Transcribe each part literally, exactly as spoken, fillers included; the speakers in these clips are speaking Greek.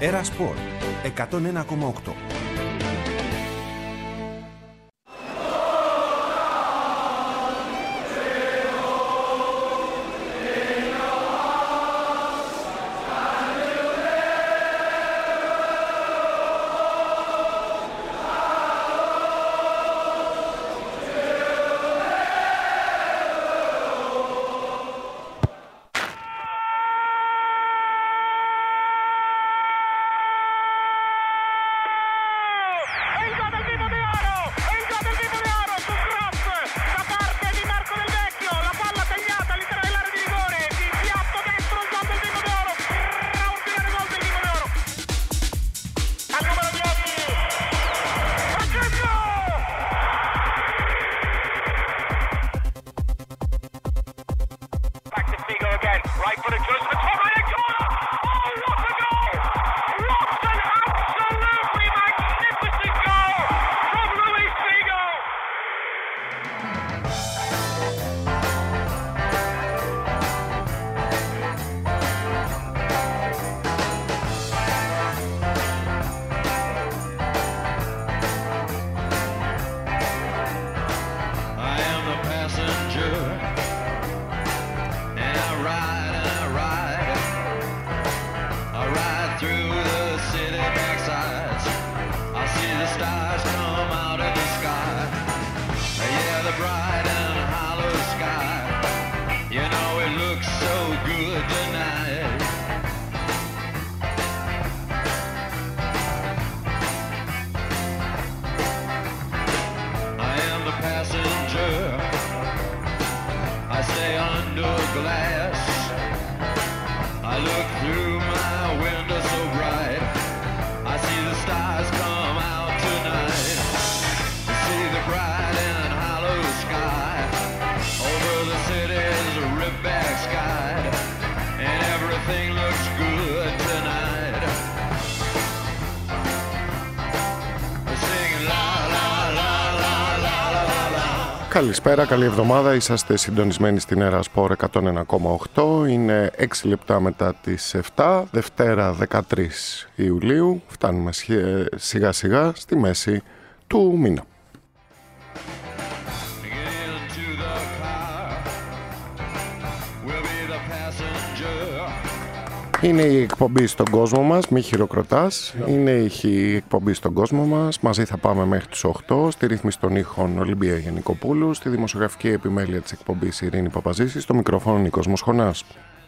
Έρα Σπορ εκατόν ένα κόμμα οκτώ. Καλησπέρα, καλή εβδομάδα. Είσαστε συντονισμένοι στην Έρα Σπορ εκατόν ένα κόμμα οκτώ. Είναι έξι λεπτά μετά τις επτά, Δευτέρα δεκατρείς Ιουλίου. Φτάνουμε σιγά σιγά στη μέση του μήνα. Είναι η εκπομπή στον κόσμο μας, μη χειροκροτάς. Είναι η εκπομπή στον κόσμο μας. Μαζί θα πάμε μέχρι τις οκτώ. Στη ρύθμιση των ήχων Ολυμπία Γενικοπούλου. Στη δημοσιογραφική επιμέλεια της εκπομπής Ειρήνη Παπαζήση. Στο μικρόφωνο Νίκος Μοσχονάς.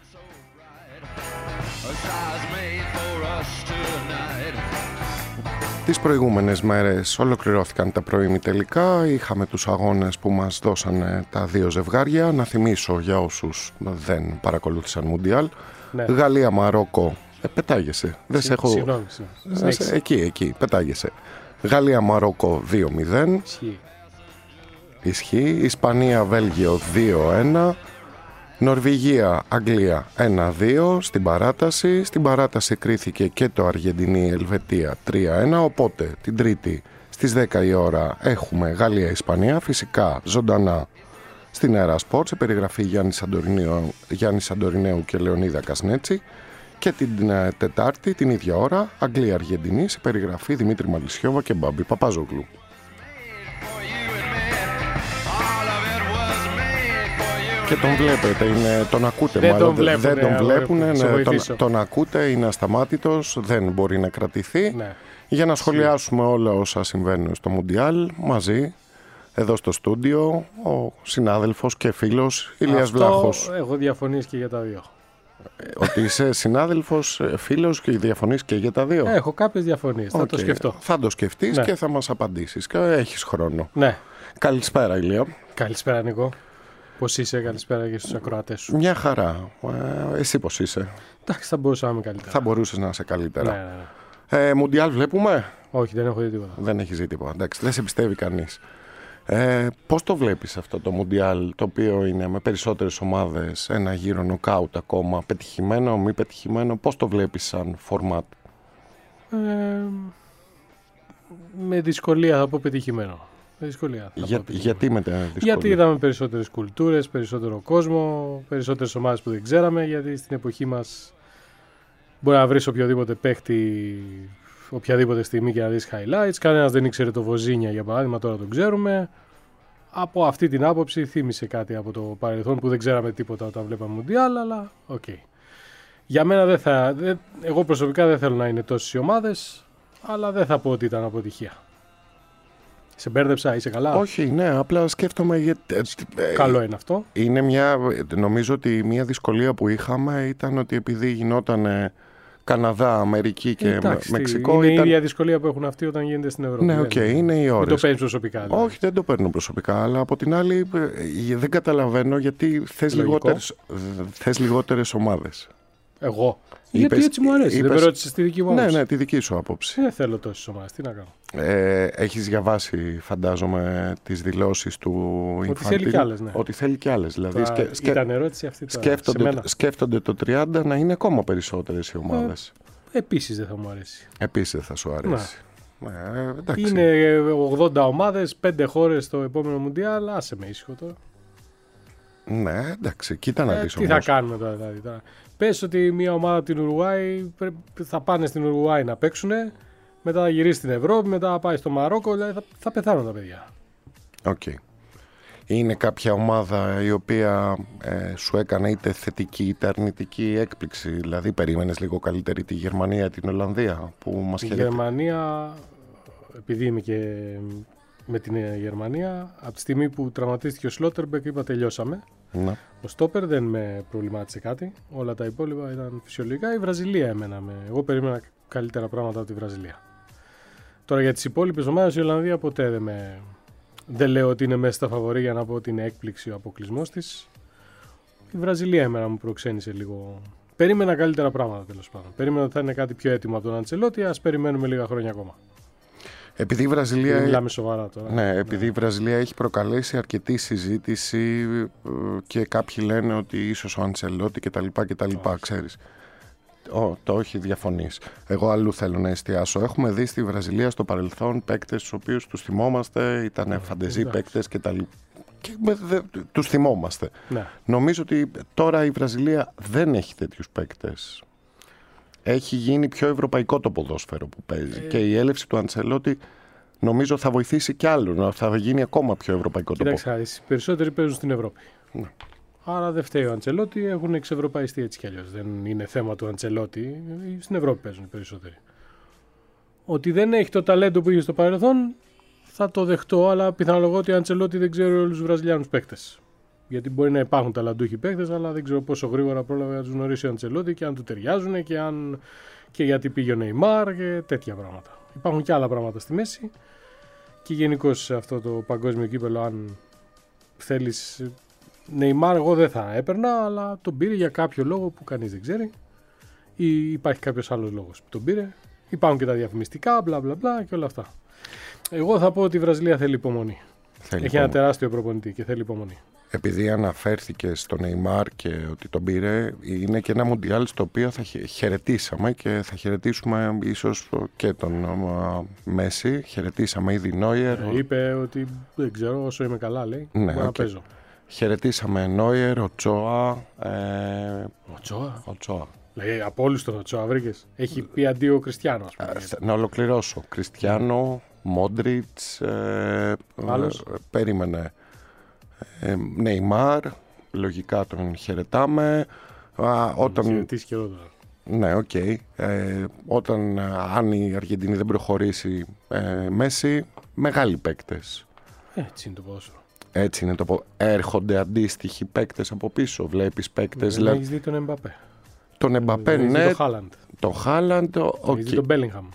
Τις προηγούμενες μέρες ολοκληρώθηκαν τα προημιτελικά. Είχαμε τους αγώνες που μας δώσανε τα δύο ζευγάρια. Να θυμίσω για όσους δεν παρακολούθησαν Μουντιάλ. Ναι. Γαλλία-Μαρόκο. Ε, πετάγεσαι. Δεν σε έχω... Συγγνώμη. Εκεί, εκεί. Πετάγεσαι. Γαλλία-Μαρόκο δύο μηδέν. Ισχύει. Ισχύει. Ισπανία-Βέλγιο δύο ένα. Νορβηγία-Αγγλία ένα δύο στην παράταση. Στην παράταση κρίθηκε και το Αργεντινή-Ελβετία τρία ένα. Οπότε την Τρίτη στις δέκα η ώρα έχουμε Γαλλία-Ισπανία. Φυσικά ζωντανά στην Έρα Σπορ, σε περιγραφή Γιάννη Σαντορινέου, Γιάννη Σαντορινέου και Λεωνίδα Κασνέτσι. Και την Τετάρτη, την ίδια ώρα, Αγγλία-Αργεντινή, σε περιγραφή Δημήτρη Μαλισσιόβα και Μπάμπη Παπαζόγλου. Και τον βλέπετε, είναι, τον ακούτε δεν μάλλον, τον βλέπουν, δεν τον βλέπουν, ναι, τον, τον ακούτε, είναι ασταμάτητος, δεν μπορεί να κρατηθεί. Ναι. Για να σχολιάσουμε όλα όσα συμβαίνουν στο Μουντιάλ, μαζί, εδώ στο στούντιο, ο συνάδελφος και φίλος Ηλίας Βλάχος. Έχω διαφωνήσει και για τα δύο. Ότι είσαι συνάδελφος, φίλος και διαφωνείς και για τα δύο. Έχω κάποιες διαφωνίες, okay. Θα το σκεφτώ. Θα το σκεφτείς, ναι, και θα μας απαντήσεις. Έχεις χρόνο. Ναι. Καλησπέρα, Ηλία. Καλησπέρα, Νίκο. Πώς είσαι, καλησπέρα και στους ακροατές σου. Μια χαρά. Ε, εσύ πώς είσαι? Εντάξει, θα μπορούσα να είμαι καλύτερα. Θα μπορούσες να είσαι καλύτερα. Ναι, ναι, ναι. Ε, Μουντιάλ βλέπουμε? Όχι, δεν έχω δει τίποτα. Δεν έχεις δει τίποτα. Εντάξει, δεν σε πιστεύει κανείς. Ε, πώς το βλέπεις αυτό το Μουντιάλ, το οποίο είναι με περισσότερες ομάδες, ένα γύρο νοκάουτ ακόμα, πετυχημένο, μη πετυχημένο, πώς το βλέπεις σαν φορμάτ? Ε, με δυσκολία θα πω πετυχημένο. Με δυσκολία θα Για, πω γιατί με τα δυσκολία? Γιατί είδαμε περισσότερες κουλτούρες, περισσότερο κόσμο, περισσότερες ομάδες που δεν ξέραμε, γιατί στην εποχή μας Μπορεί να βρεις οποιοδήποτε παίχτη οποιαδήποτε στιγμή και να δεις highlights. Κανένας δεν ήξερε το Βοζίνια για παράδειγμα, τώρα τον ξέρουμε. Από αυτή την άποψη θύμισε κάτι από το παρελθόν που δεν ξέραμε τίποτα όταν βλέπαμε Μουντιάλ, αλλά οκ. Okay. Για μένα δεν θα. Δεν, εγώ προσωπικά δεν θέλω να είναι τόσες οι ομάδες, αλλά δεν θα πω ότι ήταν αποτυχία. Σε μπέρδεψα, είσαι καλά? Όχι, ναι, απλά σκέφτομαι γιατί. Καλό είναι αυτό. Είναι μια. Νομίζω ότι μια δυσκολία που είχαμε ήταν ότι επειδή γινόταν Καναδά, Αμερική και Εντάξει, Μεξικό. Είναι ήταν... η ίδια δυσκολία που έχουν αυτοί όταν γίνεται στην Ευρώπη. Ναι, οκ, okay, είναι οι ώρες. Δεν το παίρνεις προσωπικά. Δηλαδή. Όχι, δεν το παίρνω προσωπικά, αλλά από την άλλη δεν καταλαβαίνω γιατί θες λιγότερες, θες λιγότερες ομάδες. Εγώ. Είπες, γιατί έτσι μου αρέσει. Είπες, δεν με ρώτησες τη δική μου άποψη. Ναι, ναι, τη δική σου άποψη. Δεν θέλω τόσες ομάδες. Τι να κάνω. Ε, έχεις διαβάσει, φαντάζομαι, τις δηλώσεις του Infantino. Ότι θέλει κι άλλες, ναι. Ότι θέλει κι άλλες. Δηλαδή, τώρα, σκε, σκε, ήταν ερώτηση αυτή τώρα. Σκέφτονται, σκέφτονται το τριάντα να είναι ακόμα περισσότερες οι ομάδες. Ε, επίσης δεν θα μου αρέσει. Επίσης δεν θα σου αρέσει. Ναι. Ε, εντάξει. Είναι ογδόντα ομάδες, πέντε χώρες στο επόμενο Μουντιάλ. Άσε με ήσυχο τώρα. Ναι, εντάξει, κοίτα να ε, δεις τι όμως. θα κάνουμε τώρα, δηλαδή, τώρα. Πες ότι μια ομάδα από την Ουρουάη θα πάνε στην Ουρουάη να παίξουν, μετά θα γυρίσει στην Ευρώπη, μετά θα πάει στο Μαρόκο, δηλαδή θα, θα πεθάνουν τα παιδιά. Οκ. Okay. Είναι κάποια ομάδα η οποία ε, σου έκανε είτε θετική είτε αρνητική έκπληξη, δηλαδή περίμενες λίγο καλύτερη τη Γερμανία, την Ολλανδία που μας Η χαιρετεί. Γερμανία, επειδή είμαι και με την Γερμανία, από τη στιγμή που τραυματίστηκε ο Σλότερμπεκ είπα τελειώσαμε. Να. Ο Στόπερ δεν με προβλημάτισε κάτι. Όλα τα υπόλοιπα ήταν φυσιολογικά. Η Βραζιλία εμένα με. Εγώ περίμενα καλύτερα πράγματα από τη Βραζιλία. Τώρα για τις υπόλοιπες ομάδες η Ολλανδία ποτέ δεν με. Δεν λέω ότι είναι μέσα στα φαβορί για να πω ότι είναι έκπληξη ο αποκλεισμός της. Η Βραζιλία εμένα μου προξένησε λίγο. Περίμενα καλύτερα πράγματα τέλος πάντων. Περίμενα ότι θα είναι κάτι πιο έτοιμο από τον Αντσελότη. Ας περιμένουμε λίγα χρόνια ακόμα. Επειδή η Βραζιλία, μιλάμε σοβαρά τώρα. Ναι, επειδή ναι. η Βραζιλία έχει προκαλέσει αρκετή συζήτηση και κάποιοι λένε ότι ίσως ο Αντσελότη κτλ. κτλ ξέρεις. Oh, το όχι, διαφωνείς. Εγώ αλλού θέλω να εστιάσω. Έχουμε δει στη Βραζιλία στο παρελθόν παίκτες τους οποίους τους θυμόμαστε, ήταν φαντεζή παίκτες και τα λοιπά. Και δε, τους θυμόμαστε. Ναι. Νομίζω ότι τώρα η Βραζιλία δεν έχει τέτοιους παίκτες. Έχει γίνει πιο ευρωπαϊκό το ποδόσφαιρο που παίζει. Ε... Και η έλευση του Αντσελότη νομίζω θα βοηθήσει κι άλλο. Θα γίνει ακόμα πιο ευρωπαϊκό το ποδόσφαιρο. Κοιτάξτε, οι περισσότεροι παίζουν στην Ευρώπη. Ναι. Άρα δεν φταίει ο Αντσελότη, έχουν εξευρωπαϊστεί έτσι κι αλλιώς. Δεν είναι θέμα του Αντσελότη, στην Ευρώπη παίζουν οι περισσότεροι. Ότι δεν έχει το ταλέντο που είχε στο παρελθόν, θα το δεχτώ, αλλά πιθανολογώ ότι ο Αντσελότη δεν ξέρει όλους τους Βραζιλιάνους παίκτες. Γιατί μπορεί να υπάρχουν ταλαντούχοι παίκτες, αλλά δεν ξέρω πόσο γρήγορα πρόλαβε να τους γνωρίσει ο Αντσελότη και αν του ταιριάζουν και, αν... και γιατί πήγε ο Νεϊμάρ και τέτοια πράγματα. Υπάρχουν και άλλα πράγματα στη μέση και γενικώς σε αυτό το παγκόσμιο κύπελλο, αν θέλεις. Νεϊμάρ εγώ δεν θα έπαιρνα, αλλά τον πήρε για κάποιο λόγο που κανείς δεν ξέρει ή υπάρχει κάποιος άλλος λόγος που τον πήρε. Υπάρχουν και τα διαφημιστικά, μπλα μπλα μπλα και όλα αυτά. Εγώ θα πω ότι η Βραζιλία θέλει υπομονή. Θέλει Έχει υπομονή. Ένα τεράστιο προπονητή και θέλει υπομονή. Επειδή αναφέρθηκε στο Νεϊμάρ και ότι τον πήρε, είναι και ένα Μουντιάλ στο οποίο θα χαιρετήσαμε και θα χαιρετήσουμε ίσως και τον Μέση. Χαιρετήσαμε ήδη Νόιερ. Ε, είπε ότι δεν ξέρω, όσο είμαι καλά λέει, ναι, μπορώ okay. να παίζω. Χαιρετήσαμε Νόιερ, Οτσόα. Ε... Οτσόα. Οτσόα. Λέει από όλους τον Οτσόα βρήκες. Έχει πει αντίο Κριστιάνο. Ε, να ολοκληρώσω. Κριστιάνο, Μόντριτς. Ε, Άλλος. Ε, περίμενε. Ε, Νεϊμάρ. Λογικά τον χαιρετάμε. Α, όταν... Χαιρετήσει και τώρα. Ναι, οκ. Okay. Ε, όταν αν η Αργεντινή δεν προχωρήσει ε, Μέση, μεγάλοι παίκτες. Έτσι είναι το ποδόσφαιρο. Έτσι είναι το πω. Έρχονται αντίστοιχοι παίκτες από πίσω. Βλέπεις παίκτες. Δεν έχεις δει τον Εμπαπέ. Τον Εμπαπέ, ναι. Τον Χάλαντ. Τον Χάλαντ. Okay. Έχεις δει τον Μπέλιγχαμ.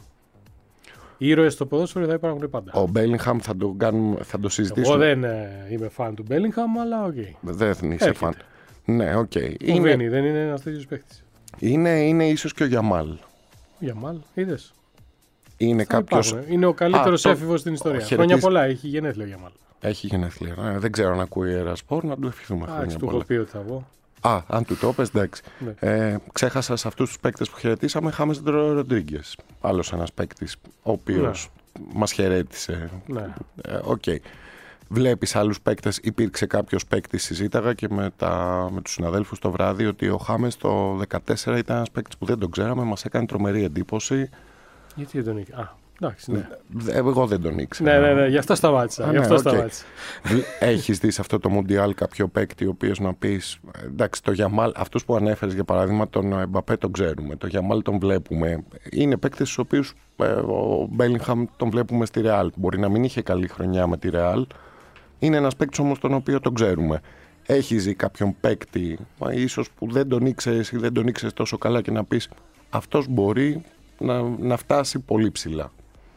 Οι ήρωες στο ποδόσφαιρο θα υπάρχουν πάντα. Ο Μπέλιγχαμ θα το, κάνουμε, θα το συζητήσουμε. Εγώ δεν ε, είμαι φαν του Μπέλιγχαμ, αλλά οκ. Okay. Δεν είσαι φαν. Ναι, οκ. Okay. Είναι... δεν είναι ένας τέτοιος παίκτης. Είναι, είναι ίσως και ο Γιαμάλ. Ο Γιαμάλ, είδες. Είναι κάποιος... Είναι ο καλύτερος έφηβος στην ιστορία. Χαιρετής... Χρόνια πολλά, έχει γενέθλια ο Γιαμάλ. Έχει γενέθλια. Ε, δεν ξέρω αν ακούει Ερασπορ, να του ευχηθούμε χρόνια πολλά. Του έχω πει ότι θα βγω. Α, αν του το πες, εντάξει. Ναι. Ε, ξέχασα σε αυτούς τους παίκτες που χαιρετήσαμε, Χάμες Ροντρίγκες. Άλλος ένας παίκτης, ο οποίος ναι. μας χαιρέτησε. Ναι. Ε, okay. Βλέπεις άλλους παίκτες, υπήρξε κάποιος παίκτης, συζήταγα και με, τα, με τους συναδέλφους το βράδυ, ότι ο Χάμες το δεκατέσσερα ήταν ένας παίκτης που δεν τον ξέραμε, μας έκανε τρομερή εντύπωση. Γιατί δεν τον ήξερα? Α, εντάξει, ναι. Εγώ δεν τον ήξερα. Ναι, ναι, ναι, γι' αυτό σταμάτησα. Α, γι' αυτό ναι, σταμάτησα. Okay. Έχεις δει σε αυτό το Μουντιάλ κάποιο παίκτη ο οποίος να πεις, εντάξει, το Γιαμάλ, αυτούς που ανέφερες για παράδειγμα, τον Εμπαπέ τον ξέρουμε, το Γιαμάλ τον βλέπουμε. Είναι παίκτες στους οποίους ε, ο Μπέλιγχαμ τον βλέπουμε στη Ρεάλ. Μπορεί να μην είχε καλή χρονιά με τη Ρεάλ. Είναι ένας παίκτης όμως τον οποίο τον ξέρουμε. Έχεις δει κάποιον παίκτη, ίσως που δεν τον ήξερες ή δεν τον ήξερες τόσο καλά και να πεις, αυτός μπορεί να, να φτάσει πολύ ψηλά?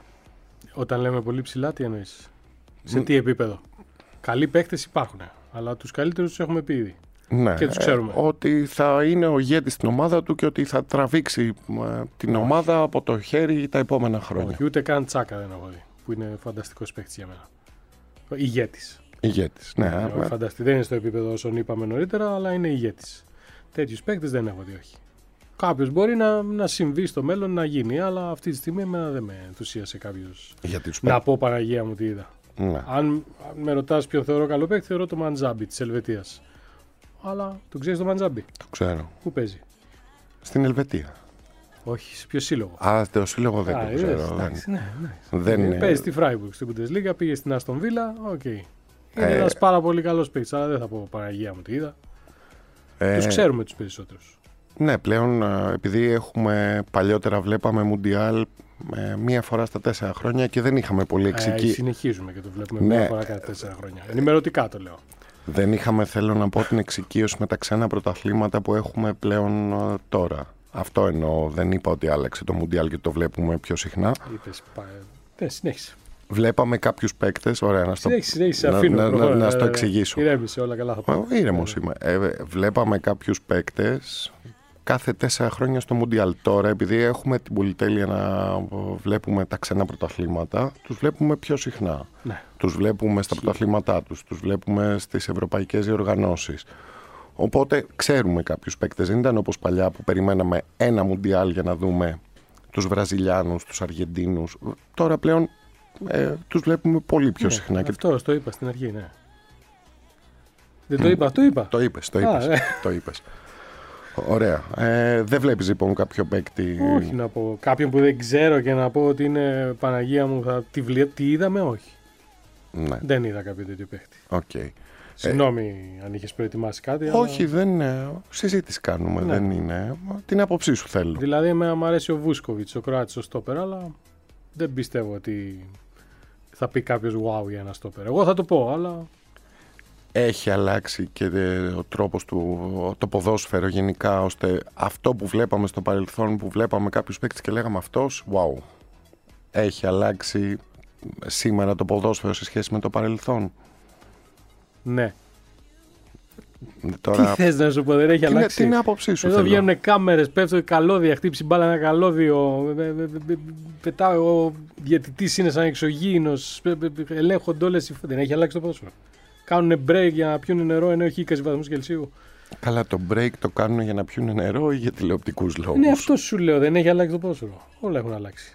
Όταν λέμε πολύ ψηλά, τι εννοείς? Σε τι επίπεδο? Καλοί παίκτες υπάρχουν, αλλά τους καλύτερους τους έχουμε πει ήδη. Ναι, και τους ξέρουμε. Ε, ότι θα είναι ο ηγέτης στην ομάδα του και ότι θα τραβήξει ε, την Όχι. ομάδα από το χέρι τα επόμενα χρόνια. Όχι, ούτε καν Τσάκα δεν έχω δει, που είναι φανταστικός παίκτης για μένα. Ηγέτης. Ηγέτης, ναι. ναι ναι. Φανταστή. Δεν είναι στο επίπεδο όσων είπαμε νωρίτερα, αλλά είναι ηγέτης. Τέτοιους παίκτες δεν έχω δει, όχι. Κάποιος μπορεί να, να συμβεί στο μέλλον να γίνει, αλλά αυτή τη στιγμή εμένα δεν με ενθουσίασε κάποιος να πω Παναγία μου τι είδα. Ναι. Αν, αν με ρωτάς ποιο θεωρώ καλό παίκτη, θεωρώ το Μαντζάμπι της Ελβετίας. Αλλά το ξέρεις το Μαντζάμπι? Το ξέρω. Πού παίζει? Στην Ελβετία. Όχι, σε ποιο σύλλογο? Α, το σύλλογο δεν Α, το είδες, ξέρω. εντάξει, δεν... ναι, ναι. Δεν είναι... Παίζει στη Φράιμπουργκ, στην Bundesliga, πήγε στην Άστον Βίλα, οκ. Okay. Είναι Ε... ένας πάρα πολύ καλός παίκτης, αλλά δεν θα πω Παναγία μου τι είδα. Ε... Τους ξέρουμε τους περισσότερους. Ναι, πλέον επειδή έχουμε παλιότερα βλέπαμε Μουντιάλ ε, μία φορά στα τέσσερα χρόνια και δεν είχαμε πολύ εξοικείωση. Ε, συνεχίζουμε και το βλέπουμε ναι. μία φορά κάθε τέσσερα χρόνια. Ενημερωτικά το λέω. Δεν είχαμε, θέλω να πω, την εξοικείωση με τα ξένα πρωταθλήματα που έχουμε πλέον ε, τώρα. Αυτό εννοώ. Δεν είπα ότι άλλαξε το Μουντιάλ και το βλέπουμε πιο συχνά. Είπες, πα... ναι, συνέχισε. Βλέπαμε κάποιους παίκτες, ωραία, να στο, συνέχισε, να, αφήνω, να, προχώρα, να, να ναι, στο ναι, εξηγήσω. Ηρέμησε, όλα καλά θα πάω. Ήρεμος είμαι. Ε, βλέπαμε κάποιους παίκτες κάθε τέσσερα χρόνια στο Μουντιάλ. Τώρα, επειδή έχουμε την πολυτέλεια να βλέπουμε τα ξένα πρωταθλήματα, τους βλέπουμε πιο συχνά. Ναι. Τους βλέπουμε στα πρωταθλήματά τους, τους βλέπουμε στις ευρωπαϊκές διοργανώσεις. Οπότε ξέρουμε κάποιους παίκτες. Δεν ήταν όπως παλιά που περιμέναμε ένα Μουντιάλ για να δούμε τους Βραζιλιάνους, τους Αργεντίνους. Τώρα πλέον ε, τους βλέπουμε πολύ πιο ναι, συχνά. Αυτό και... το είπα στην αρχή, ναι. Δεν το είπα, το είπα. Το είπες, το είπες. Α, ναι. Το είπες. Ωραία. Ε, δεν βλέπεις λοιπόν κάποιο παίκτη? Όχι να πω. Κάποιον που δεν ξέρω και να πω ότι είναι Παναγία μου, θα τη, βλέ... τη είδαμε, όχι. Ναι. Δεν είδα κάποιο τέτοιο παίκτη. Okay. Συγγνώμη ε... αν είχες προετοιμάσει κάτι. Όχι, αλλά... δεν είναι. Συζήτηση κάνουμε, ναι. Δεν είναι. Την άποψή σου θέλω. Δηλαδή, εμένα μου αρέσει ο Βούσκοβιτς, ο Κροάτης, ο στόπερ, αλλά δεν πιστεύω ότι θα πει κάποιος wow για ένα στόπερ. Εγώ θα το πω, αλλά... Έχει αλλάξει και ο τρόπος του, το ποδόσφαιρο γενικά, ώστε αυτό που βλέπαμε στο παρελθόν, που βλέπαμε κάποιους παίκτες και λέγαμε αυτός, wow. Έχει αλλάξει σήμερα το ποδόσφαιρο σε σχέση με το παρελθόν? Ναι. Τώρα... Τι θες να σου πω, δεν έχει τι αλλάξει. Τι είναι άποψή σου? Εδώ βγαίνουν κάμερες, πέφτουν καλώδια, χτύψει μπάλα ένα καλώδιο, πετάω ο διαιτητής είναι σαν εξωγήινος, ελέγχονται όλες οι... Δεν έχει αλλάξει το ποδόσφαιρο. Κάνουν break για να πιούν νερό ενώ έχει είκοσι βαθμούς Κελσίου. Καλά, το break το κάνουν για να πιούν νερό ή για τηλεοπτικούς λόγους? Ναι, αυτό σου λέω, δεν έχει αλλάξει το ποδόσφαιρο. Όλα έχουν αλλάξει.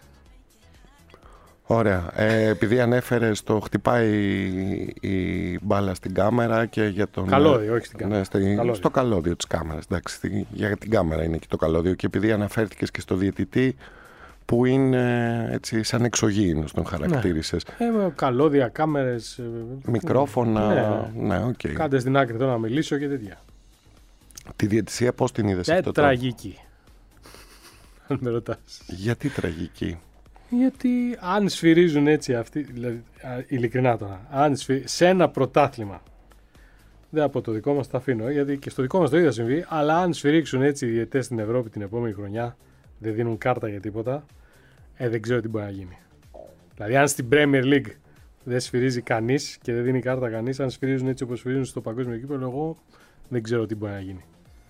Ωραία. Ε, επειδή ανέφερες το χτυπάει η, η μπάλα στην κάμερα και για τον... Καλώδιο, όχι στην κάμερα. Ναι, στη, καλώδιο. Στο καλώδιο της κάμερας. Εντάξει, για την κάμερα είναι και το καλώδιο. Και επειδή αναφέρθηκες και στο διαιτητή που είναι έτσι σαν εξωγήινος, τον χαρακτήρισες. Ναι. Ε, καλώδια, κάμερες... Μικρόφωνα... Ναι, ναι, okay. Κάντε στην άκρη τώρα να μιλήσω και τέτοια. Τη διαιτησία πώς την είδες? Ε, αυτό? τραγική. Αν με ρωτάς. Γιατί τραγική? Γιατί αν σφυρίζουν έτσι αυτοί, δηλαδή, ειλικρινά τώρα, αν σφυρί, σε ένα πρωτάθλημα, δεν από το δικό μας τα αφήνω, γιατί και στο δικό μας το ίδιο συμβεί, αλλά αν σφυρίξουν έτσι οι διαιτητές στην Ευρώπη την επόμενη χρονιά, δεν δίνουν κάρτα για τίποτα, ε, δεν ξέρω τι μπορεί να γίνει. Δηλαδή αν στην Premier League δεν σφυρίζει κανείς και δεν δίνει κάρτα κανείς, αν σφυρίζουν έτσι όπως σφυρίζουν στο παγκόσμιο κύπελλο, εγώ δεν ξέρω τι μπορεί να γίνει.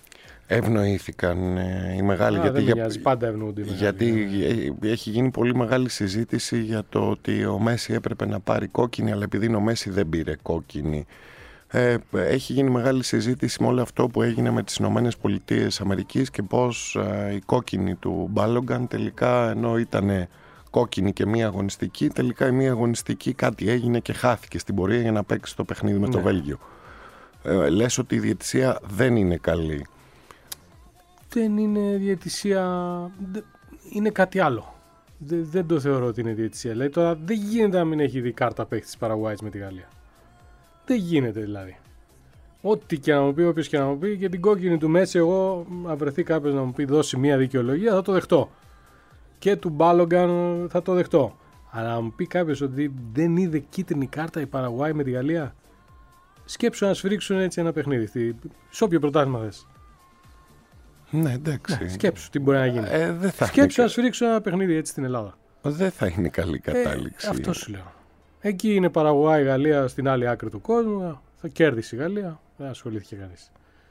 Ευνοήθηκαν ε, οι μεγάλοι. Α, γιατί δεν για... μοιάζει, πάντα ευνοούνται οι μεγάλοι. Γιατί έχει γίνει πολύ μεγάλη συζήτηση για το ότι ο Μέση έπρεπε να πάρει κόκκινη, αλλά επειδή ο Μέση δεν πήρε κόκκινη. Ε, έχει γίνει μεγάλη συζήτηση με όλο αυτό που έγινε με τις Ηνωμένες Πολιτείες Αμερικής και πώς ε, η κόκκινη του Μπάλογκαν τελικά, ενώ ήταν κόκκινη και μία αγωνιστική. Τελικά η μία αγωνιστική κάτι έγινε και χάθηκε στην πορεία για να παίξει το παιχνίδι με ναι. το Βέλγιο. Ε, λες ότι η διαιτησία δεν είναι καλή. Δεν είναι διαιτησία, είναι κάτι άλλο. Δεν, δεν το θεωρώ ότι είναι διαιτησία. Δηλαδή τώρα δεν γίνεται να μην έχει δει κάρτα παίχτη της Παραγουάης με τη Γαλλία. Δεν γίνεται δηλαδή. Ό,τι και να μου πει, όποιος και να μου πει, και την κόκκινη του Μέση, εγώ, αν βρεθεί κάποιος να μου πει δώσει μία δικαιολογία, θα το δεχτώ. Και του Μπάλογκαν θα το δεχτώ. Αλλά να μου πει κάποιος ότι δεν είδε κίτρινη κάρτα η Παραγουάη με τη Γαλλία, σκέψου να σφυρίξουν έτσι ένα παιχνίδι. Σε όποιο πρωτάθλημα θες. Ναι, εντάξει. Ναι, σκέψου τι μπορεί να γίνει. Ε, δεν θα σκέψου είναι... να σφυρίξουν ένα παιχνίδι έτσι στην Ελλάδα. Δεν θα είναι καλή κατάληξη. Ε, αυτό σου λέω. Εκεί είναι Παραγουάη, Γαλλία στην άλλη άκρη του κόσμου. Θα κέρδισε η Γαλλία. Δεν ασχολήθηκε κανείς.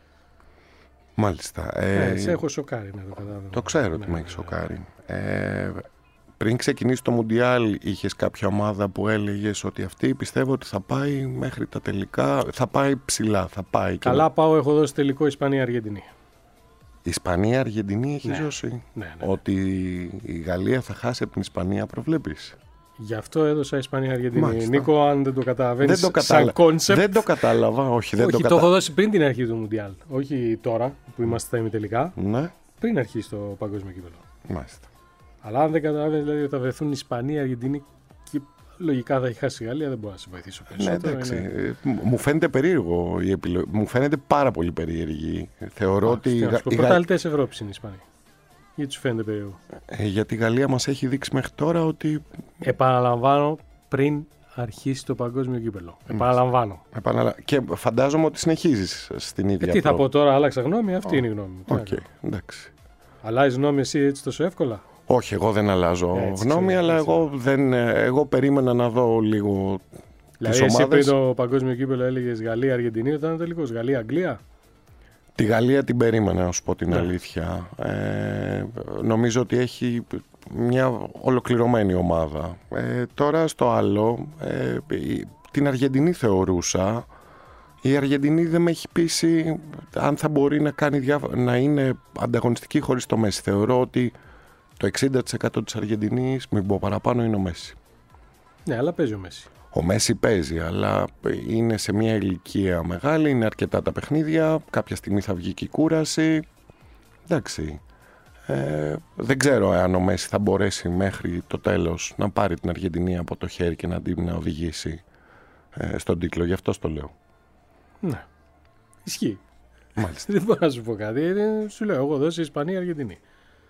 Μάλιστα. Ε, ε, σε έχω σοκάρει. Ναι, το, το ξέρω ότι ναι, με έχει σοκάρει. Ε, πριν ξεκινήσει το Μουντιάλ, είχες κάποια ομάδα που έλεγες ότι αυτή πιστεύω ότι θα πάει μέχρι τα τελικά. Θα πάει ψηλά. Θα πάει Καλά και... πάω, έχω δώσει τελικό Ισπανία-Αργεντινή. Ισπανία-Αργεντινή έχει ναι. ζώσει. Ναι, ναι, ναι. Ότι η Γαλλία θα χάσει από την Ισπανία, προβλέπεις. Γι' αυτό έδωσα Ισπανία-Αργεντινή. Νίκο, αν δεν το καταλαβαίνεις δεν το σαν κόνσεπτ. Δεν το κατάλαβα, όχι. Δεν όχι, το, το κατα... έχω δώσει πριν την αρχή του Μουντιάλ. Όχι τώρα που είμαστε στα ημιτελικά. Ναι. Πριν αρχίσει το παγκόσμιο κύπελλο. Μάλιστα. Αλλά αν δεν καταλαβαίνεις δηλαδή ότι θα βρεθούν Ισπανία-Αργεντινή και λογικά θα έχει χάσει η Γαλλία, δεν μπορώ να σε βοηθήσω περισσότερο. Ναι, εντάξει. Είναι... Μου φαίνεται περίεργο η επιλογή. Μου φαίνεται πάρα πολύ περίεργη. Θεωρώ Α, ότι. Οι Γα... πρωταθλητές Ευρώπης είναι οι Ισπανοί. Γιατί σου φαίνεται περίεργο. Ε, γιατί η Γαλλία μας έχει δείξει μέχρι τώρα ότι. Επαναλαμβάνω, πριν αρχίσει το παγκόσμιο κύπελλο. Επαναλαμβάνω. Επαναλα... Και φαντάζομαι ότι συνεχίζεις στην ίδια. Ε, τι θα πω τώρα, άλλαξα γνώμη, αυτή oh. είναι η γνώμη μου. Okay. Εντάξει. Αλλάζει γνώμη εσύ έτσι τόσο εύκολα? Όχι, εγώ δεν αλλάζω έτσι, γνώμη, ξέρω, αλλά έτσι. Εγώ, δεν, εγώ περίμενα να δω λίγο. Δηλαδή, εσύ ομάδες... πριν το παγκόσμιο κύπελλο έλεγες Γαλλία-Αργεντινή, όταν ήταν τελικός Γαλλία-Αγγλία. Τη Γαλλία την περίμενα, να σου πω την ναι. αλήθεια. Ε, νομίζω ότι έχει μια ολοκληρωμένη ομάδα. Ε, τώρα στο άλλο, ε, την Αργεντινή θεωρούσα. Η Αργεντινή δεν με έχει πείσει αν θα μπορεί να, κάνει διά... να είναι ανταγωνιστική χωρίς το Μέση. Θεωρώ ότι το εξήντα τοις εκατό της Αργεντινής, μην πω παραπάνω, είναι ο Μέση. Ναι, αλλά παίζει ο Μέση. Ο Μέση παίζει, αλλά είναι σε μια ηλικία μεγάλη, είναι αρκετά τα παιχνίδια, κάποια στιγμή θα βγει και η κούραση. Εντάξει. Ε, δεν ξέρω αν ο Μέση θα μπορέσει μέχρι το τέλος να πάρει την Αργεντινή από το χέρι και να την να οδηγήσει ε, στον τίτλο, γι' αυτό το λέω. Ναι. Ισχύει. Μάλιστα. Δεν μπορώ να σου πω κάτι. Σου λέω, εγώ δώσει Ισπανία-Αργεντινή.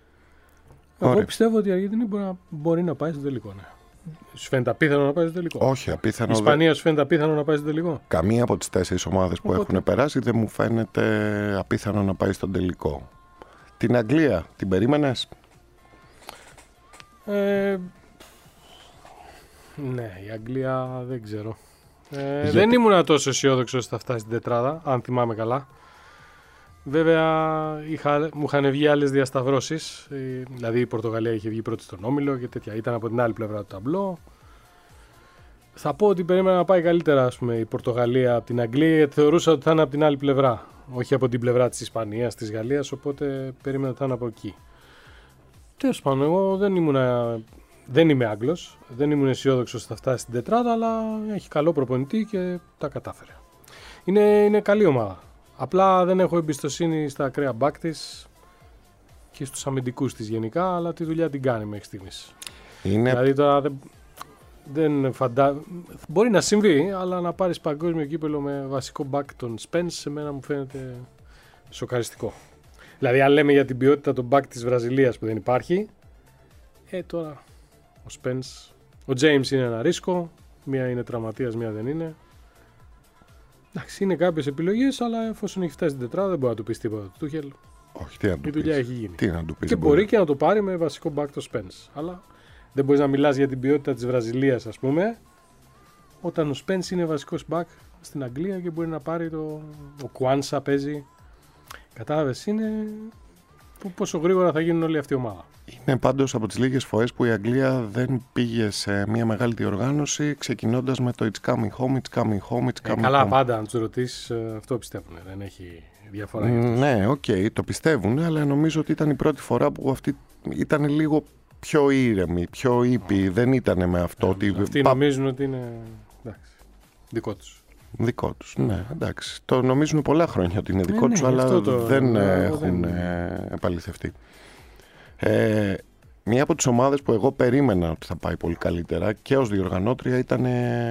Εγώ πιστεύω ότι η Αργεντινή μπορεί να, μπορεί να πάει στο τελικό. Ναι. Σου φαίνεται απίθανο να πάει στο τελικό? Όχι, απίθανο. Η Ισπανία σου φαίνεται απίθανο να πάει στο τελικό? Καμία από τις τέσσερις ομάδες που Οπότε... έχουν περάσει δεν μου φαίνεται απίθανο να πάει στον τελικό. Την Αγγλία, την περίμενες? Ε... Ναι, η Αγγλία δεν ξέρω. Ε, Γιατί... Δεν ήμουν τόσο αισιόδοξος ότι θα φτάσει στην τετράδα, αν θυμάμαι καλά. Βέβαια, είχα, μου είχαν βγει άλλες διασταυρώσεις. Δηλαδή, η Πορτογαλία είχε βγει πρώτη στον όμιλο και τέτοια. Ήταν από την άλλη πλευρά του ταμπλό. Θα πω ότι περίμενα να πάει καλύτερα, ας πούμε, η Πορτογαλία από την Αγγλία, γιατί θεωρούσα ότι θα είναι από την άλλη πλευρά. Όχι από την πλευρά της Ισπανίας, της Γαλλίας. Οπότε περίμενα ότι θα είναι από εκεί. Τέλος πάντων, εγώ δεν ήμουν. Δεν είμαι Άγγλος. Δεν ήμουν αισιόδοξος ότι θα φτάσει στην τετράδα, αλλά έχει καλό προπονητή και τα κατάφερε. Είναι, είναι καλή ομάδα. Απλά δεν έχω εμπιστοσύνη στα ακραία μπακ της και στους αμυντικούς της γενικά, αλλά τη δουλειά την κάνει μέχρι στιγμής. Είναι... Δηλαδή τώρα δεν, δεν φαντα... μπορεί να συμβεί, αλλά να πάρεις παγκόσμιο κύπελλο με βασικό μπακ τον Spence, σε μένα μου φαίνεται σοκαριστικό. Δηλαδή αν λέμε για την ποιότητα των μπακ της Βραζιλίας που δεν υπάρχει, ε τώρα ο Spence, ο James είναι ένα ρίσκο, μία είναι τραυματίας, μία δεν είναι. Εντάξει, είναι κάποιες επιλογές, αλλά εφόσον έχει φτάσει στην τετράδα δεν μπορεί να του πει τίποτα του Τούχελ. Όχι, τι να του Η δουλειά έχει γίνει. Τι να του πεις, και μπορεί. μπορεί και να το πάρει με βασικό μπακ το Spence. Αλλά δεν μπορείς να μιλάς για την ποιότητα της Βραζιλίας, ας πούμε, όταν ο Spence είναι βασικός μπακ στην Αγγλία και μπορεί να πάρει το. Ο Κουάνσα παίζει. Κατάλαβες, είναι. Πόσο γρήγορα θα γίνουν όλη αυτή η ομάδα. Είναι πάντως από τις λίγες φορές που η Αγγλία δεν πήγε σε μια μεγάλη διοργάνωση ξεκινώντας με το It's coming home, it's coming home, it's coming ε, καλά, home. Πάντα, αν τους ρωτήσεις, αυτό πιστεύουν. Δεν έχει διαφορά. Ναι, οκ, okay, το πιστεύουν, αλλά νομίζω ότι ήταν η πρώτη φορά που αυτή ήταν λίγο πιο ήρεμοι, πιο ήπιοι. Δεν ήταν με αυτό. Ε, ότι... Αυτοί πα... νομίζουν ότι είναι εντάξει, δικό τους. Δικό τους, ναι, εντάξει. Το νομίζουν πολλά χρόνια ότι είναι δικό ε, τους, ναι, αλλά το... δεν ε, έχουν δεν... ε, επαληθευτεί. Ε, μία από τις ομάδες που εγώ περίμενα ότι θα πάει πολύ καλύτερα και ως διοργανώτρια ήταν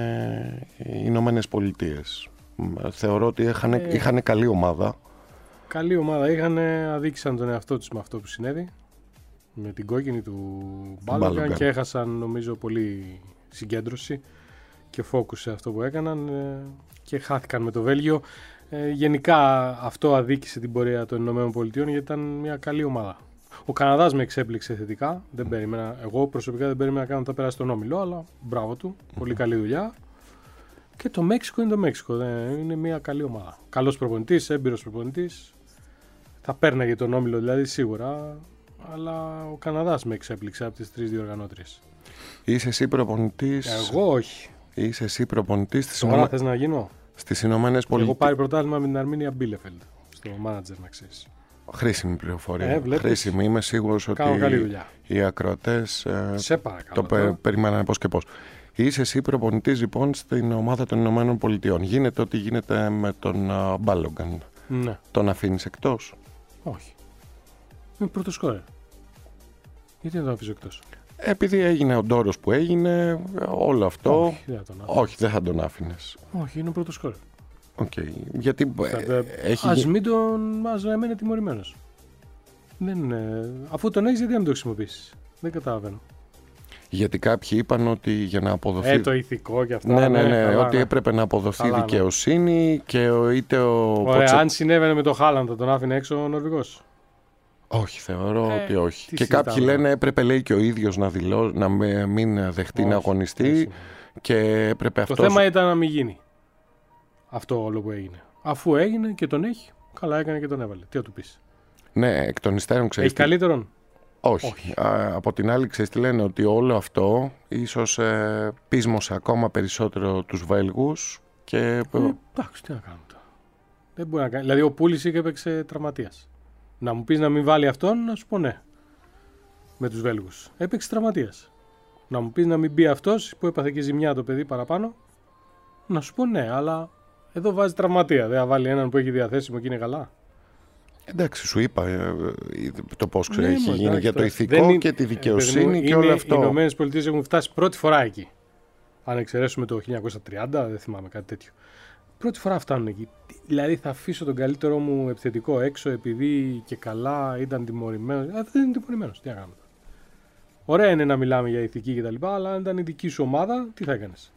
ε, οι Ηνωμένες Πολιτείες. Θεωρώ ότι είχαν, ε, είχαν καλή ομάδα. Καλή ομάδα. Είχαν, αδίκησαν τον εαυτό τους με αυτό που συνέβη. Με την κόκκινη του Μπάλογκαν και έχασαν νομίζω πολύ συγκέντρωση και φόκους σε αυτό που έκαναν και χάθηκαν με το Βέλγιο. Ε, γενικά αυτό αδίκησε την πορεία των Ηνωμένων Πολιτειών γιατί ήταν μια καλή ομάδα. Ο Καναδάς με εξέπληξε θετικά. Δεν περίμενα, εγώ προσωπικά δεν περίμενα καν να τα περάσει τον όμιλο, αλλά μπράβο του. Πολύ καλή δουλειά. Και το Μέξικο είναι το Μέξικο. Είναι μια καλή ομάδα. Καλός προπονητής, έμπειρος προπονητής. Θα πέρναγε τον όμιλο δηλαδή σίγουρα. Αλλά ο Καναδάς με εξέπληξε από τις τρεις διοργανώτριες. Είσαι εσύ προπονητής. Εγώ όχι. Είσαι εσύ προπονητής στις Τώρα Ηνωμέ... θες να γίνω. Στις Ηνωμένες Πολιτείες. Εγώ πάρει πρωτάθλημα με την Αρμίνια Μπίλεφελντ στο μάνατζερ, να ξέρεις. Χρήσιμη πληροφορία. Ε, Χρήσιμη. Είμαι σίγουρος ότι οι ακροατές ε, Σε παρακαλώ, το πε, περιμένανε πώς και πώς. Είσαι εσύ προπονητής λοιπόν στην ομάδα των Ηνωμένων Πολιτειών. Γίνεται ό,τι γίνεται με τον uh, Μπάλογκαν. Ναι. Τον αφήνεις εκτός? Όχι. Είμαι πρώτο σκόρερ. Γιατί να τον αφήσω εκτός? Επειδή έγινε ο ντόρος που έγινε, όλο αυτό. Όχι, δεν θα τον άφηνες. Όχι, δεν θα τον άφηνες. Όχι, είναι ο πρώτος σκόρερ. Okay. Γιατί ε, έχει... Ας μην τον... Ας να μένει τιμωρημένος. Δεν είναι... Αφού τον έχεις, γιατί να μην το χρησιμοποιήσεις? Δεν καταλαβαίνω. Γιατί κάποιοι είπαν ότι για να αποδοθεί... Ε, το ηθικό και αυτά. Ναι, ναι, ναι, καλά, ότι ναι. έπρεπε να αποδοθεί καλά, δικαιοσύνη ναι. Και είτε ο... Ωραία, Ποτσε... αν συνέβαινε με το Χάλαντ θα τον άφηνε έξω ο Νορβηγός? Όχι, θεωρώ ε, ότι όχι. Και συζητάμε. Κάποιοι λένε έπρεπε, λέει, και ο ίδιος να, δηλώ... να μην δεχτεί όχι, να αγωνιστεί όχι. Και έπρεπε αυτό... Το αυτός... θέμα ήταν να μην γίνει αυτό όλο που έγινε. Αφού έγινε και τον έχει, καλά έκανε και τον έβαλε. Τι θα του πεις? Ναι, εκ των υστέρων ξέρεις... Έχει καλύτερον? Όχι. όχι. Α, από την άλλη ξέρεις τι λένε, ότι όλο αυτό ίσως ε, πείσμωσε ακόμα περισσότερο τους Βέλγους και... Ε, εντάξει, τι να κάνουμε τώρα. Δεν μπορεί να κάνει. Δηλαδή ο Πούλησικ έπαιξε τραυματίας. Να μου πεις να μην βάλει αυτόν, να σου πω ναι. Με τους Βέλγους. Έπαιξε τραυματίας. Να μου πεις να μην μπει αυτός που έπαθε και ζημιά το παιδί παραπάνω, να σου πω ναι, αλλά εδώ βάζει τραυματία. Δεν θα βάλει έναν που έχει διαθέσιμο και είναι καλά. Εντάξει, σου είπα ε, το πώς ναι, έχει γίνει εντάξει, για το ηθικό είναι, και τη δικαιοσύνη ε, και όλο αυτό. Οι Ηνωμένες Πολιτείες έχουν φτάσει πρώτη φορά εκεί. Αν εξαιρέσουμε το χίλια εννιακόσια τριάντα, δεν θυμάμαι κάτι τέτοιο. Πρώτη φορά φτάνουν εκεί. Δηλαδή θα αφήσω τον καλύτερό μου επιθετικό έξω επειδή και καλά ήταν τιμωρημένος. Α, δεν είναι τιμωρημένος. Τι να κάνουμε. Ωραία είναι να μιλάμε για ηθική κτλ. Αλλά αν ήταν η δική σου ομάδα, τι θα έκανες?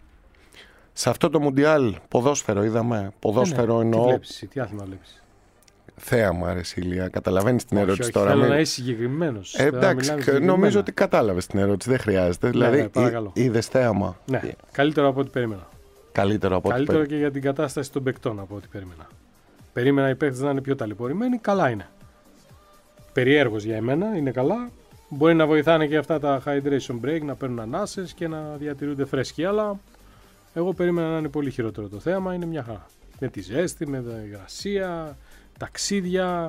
Σε αυτό το Μουντιάλ, ποδόσφαιρο είδαμε. Ποδόσφαιρο ε, ναι. εννοώ. Τι βλέπεις, τι άθλημα βλέπεις? Θέαμα, αρέσει Ηλία. Καταλαβαίνεις την όχι, ερώτηση όχι, τώρα. Θέλω με... να είσαι συγκεκριμένος. Ε, εντάξει, νομίζω ότι κατάλαβες την ερώτηση. Δεν χρειάζεται. Ναι, δηλαδή, ναι, είδες θέαμα. Ναι, καλύτερο από ό,τι περίμενα. Καλύτερο από Καλύτερο ό,τι και για την κατάσταση των παικτών από ό,τι περίμενα. Περίμενα οι παίκτες να είναι πιο ταλαιπωρημένοι. Καλά είναι. Περιέργως για εμένα, είναι καλά. Μπορεί να βοηθάνε και αυτά τα hydration break, να παίρνουν ανάσες και να διατηρούνται φρέσκοι. Αλλά εγώ περίμενα να είναι πολύ χειρότερο το θέαμα. Είναι μια χαρά. Με τη ζέστη, με την υγρασία, ταξίδια.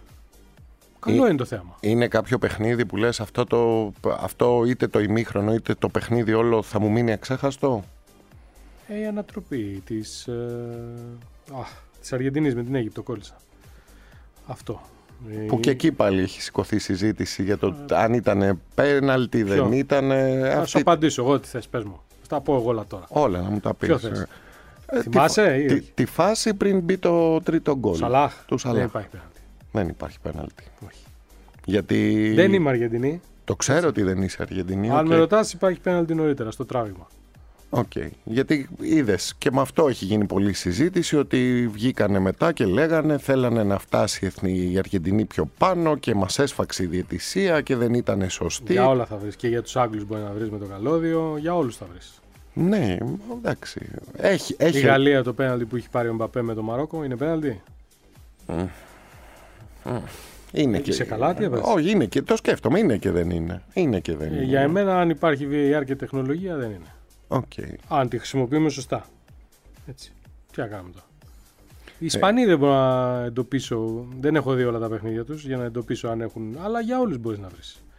Καλό Ή, είναι το θέαμα. Είναι κάποιο παιχνίδι που λες αυτό, το, αυτό είτε το ημίχρονο είτε το παιχνίδι όλο θα μου μείνει αξέχαστο? Ε, η ανατροπή της, ε, α, της Αργεντινής με την Αίγυπτο κόλλησα. Αυτό. Που και εκεί πάλι έχει σηκωθεί συζήτηση για το ε, αν ήταν πέναλτι, δεν ήταν. Θα αυτή... σου απαντήσω εγώ τι θες, πες μου. Θα πω εγώ όλα τώρα. Όλα να μου τα πεις. Ποιο θες? Ε, Θυμάσαι τη, ή τη, τη φάση πριν μπει το τρίτο γκολ. Σαλάχ. Του Σαλάχ. Δεν υπάρχει πέναλτι. Δεν υπάρχει πέναλτι. Όχι. Γιατί... Δεν είμαι Αργεντινή. Το ξέρω Έτσι. Ότι δεν είσαι Αργεντινή. Αν okay. με ρωτάς, υπάρχει πέναλτι νωρίτερα στο τράβημα. Οκ. Okay. Γιατί είδες και με αυτό έχει γίνει πολλή συζήτηση ότι βγήκανε μετά και λέγανε θέλανε να φτάσει η Αργεντινή πιο πάνω και μας έσφαξε η διαιτησία και δεν ήταν σωστή. Για όλα θα βρεις. Και για τους Άγγλους μπορεί να βρεις με το καλώδιο. Για όλους θα βρεις. Ναι, εντάξει. Έχει, έχει... Η Γαλλία το πέναλτι που έχει πάρει ο Μπαπέ με το Μαρόκο είναι πέναλτι. Mm. Mm. Είναι και... και... καλά, τι έπαιξε. Όχι, είναι και το σκέφτομαι. Είναι και δεν είναι. Είναι και δεν ε, είναι. Για εμένα, αν υπάρχει βι έι αρ και τεχνολογία, δεν είναι. Okay. Αν τη χρησιμοποιούμε σωστά. Έτσι. Τι να κάνουμε τώρα. Οι Ισπανοί ε. δεν μπορώ να εντοπίσω. Δεν έχω δει όλα τα παιχνίδια τους για να εντοπίσω αν έχουν. Αλλά για όλους μπορείς να βρεις.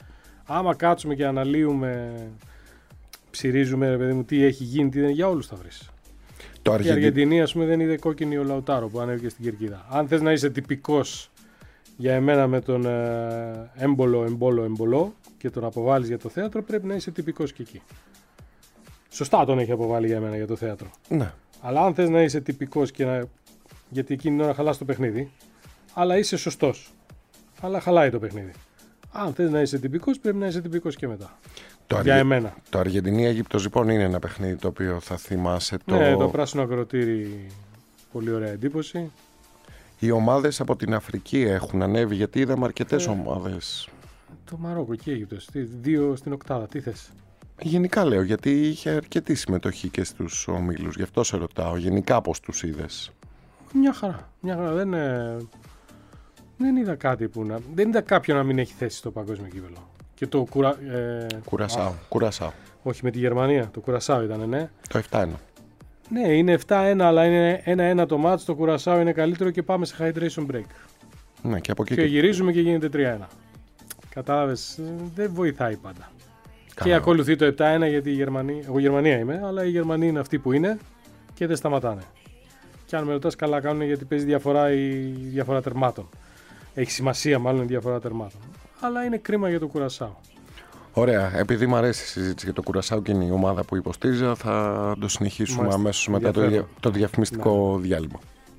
Άμα κάτσουμε και αναλύουμε, ψηρίζουμε, ρε παιδί μου, τι έχει γίνει, τι δεν είναι, για όλους θα βρεις. Το Η Αργεντινή... Αργεντινή, ας πούμε, δεν είδε κόκκινη ο Λαουτάρο που ανέβηκε στην κερκίδα. Αν θες να είσαι τυπικός για εμένα με τον ε, έμπολο, εμπόλο, εμπολό και τον αποβάλεις για το θέατρο, πρέπει να είσαι τυπικός και εκεί. Σωστά τον έχει αποβάλει για εμένα για το θέατρο. Ναι. Αλλά αν θες να είσαι τυπικός και να... γιατί εκείνη την ώρα χαλάς το παιχνίδι, αλλά είσαι σωστός. Αλλά χαλάει το παιχνίδι. Αν θες να είσαι τυπικός, πρέπει να είσαι τυπικός και μετά. Το για Αργε... εμένα. Το Αργεντινή-Αίγυπτος λοιπόν είναι ένα παιχνίδι το οποίο θα θυμάσαι. Το... Ναι, το πράσινο ακροτήρι, πολύ ωραία εντύπωση. Οι ομάδες από την Αφρική έχουν ανέβει, γιατί είδαμε αρκετές ε, ομάδες. Το Μαρόκο και η Αίγυπτος, δύο στην οκτάδα, τι θες. Γενικά λέω, γιατί είχε αρκετή συμμετοχή και στους ομίλους, γι' αυτό σε ρωτάω, γενικά πώς τους είδες. Μια χαρά, μια χαρά, δεν, ε, δεν είδα κάτι που να, δεν είδα κάποιον να μην έχει θέση στο παγκόσμιο κύπελλο. Και το κουρα, ε, Κουρασάου, α, Κουρασάου. όχι με τη Γερμανία, το Κουρασάου ήταν, ναι. Το επτά ένα. Ναι, είναι επτά ένα, αλλά είναι ένα ένα το μάτς, το Κουρασάου είναι καλύτερο και πάμε σε hydration break. Ναι, και από εκεί Και και... γυρίζουμε και γίνεται τρία ένα. Κατάλαβες, δεν βοηθάει πάντα. Καλά. Και ακολουθεί το επτά ένα γιατί η Γερμανία, εγώ Γερμανία είμαι, αλλά η Γερμανία είναι αυτή που είναι και δεν σταματάνε. Και αν με ρωτάς, καλά κάνουν γιατί παίζει διαφορά η διαφορά τερμάτων. Έχει σημασία μάλλον η διαφορά τερμάτων. Αλλά είναι κρίμα για το Κουρασάου. Ωραία, επειδή μου αρέσει η συζήτηση για το Κουρασάου και είναι η ομάδα που υποστήριζα, θα το συνεχίσουμε Μάλιστα. αμέσως μετά το, δια... το διαφημιστικό ναι. διάλειμμα.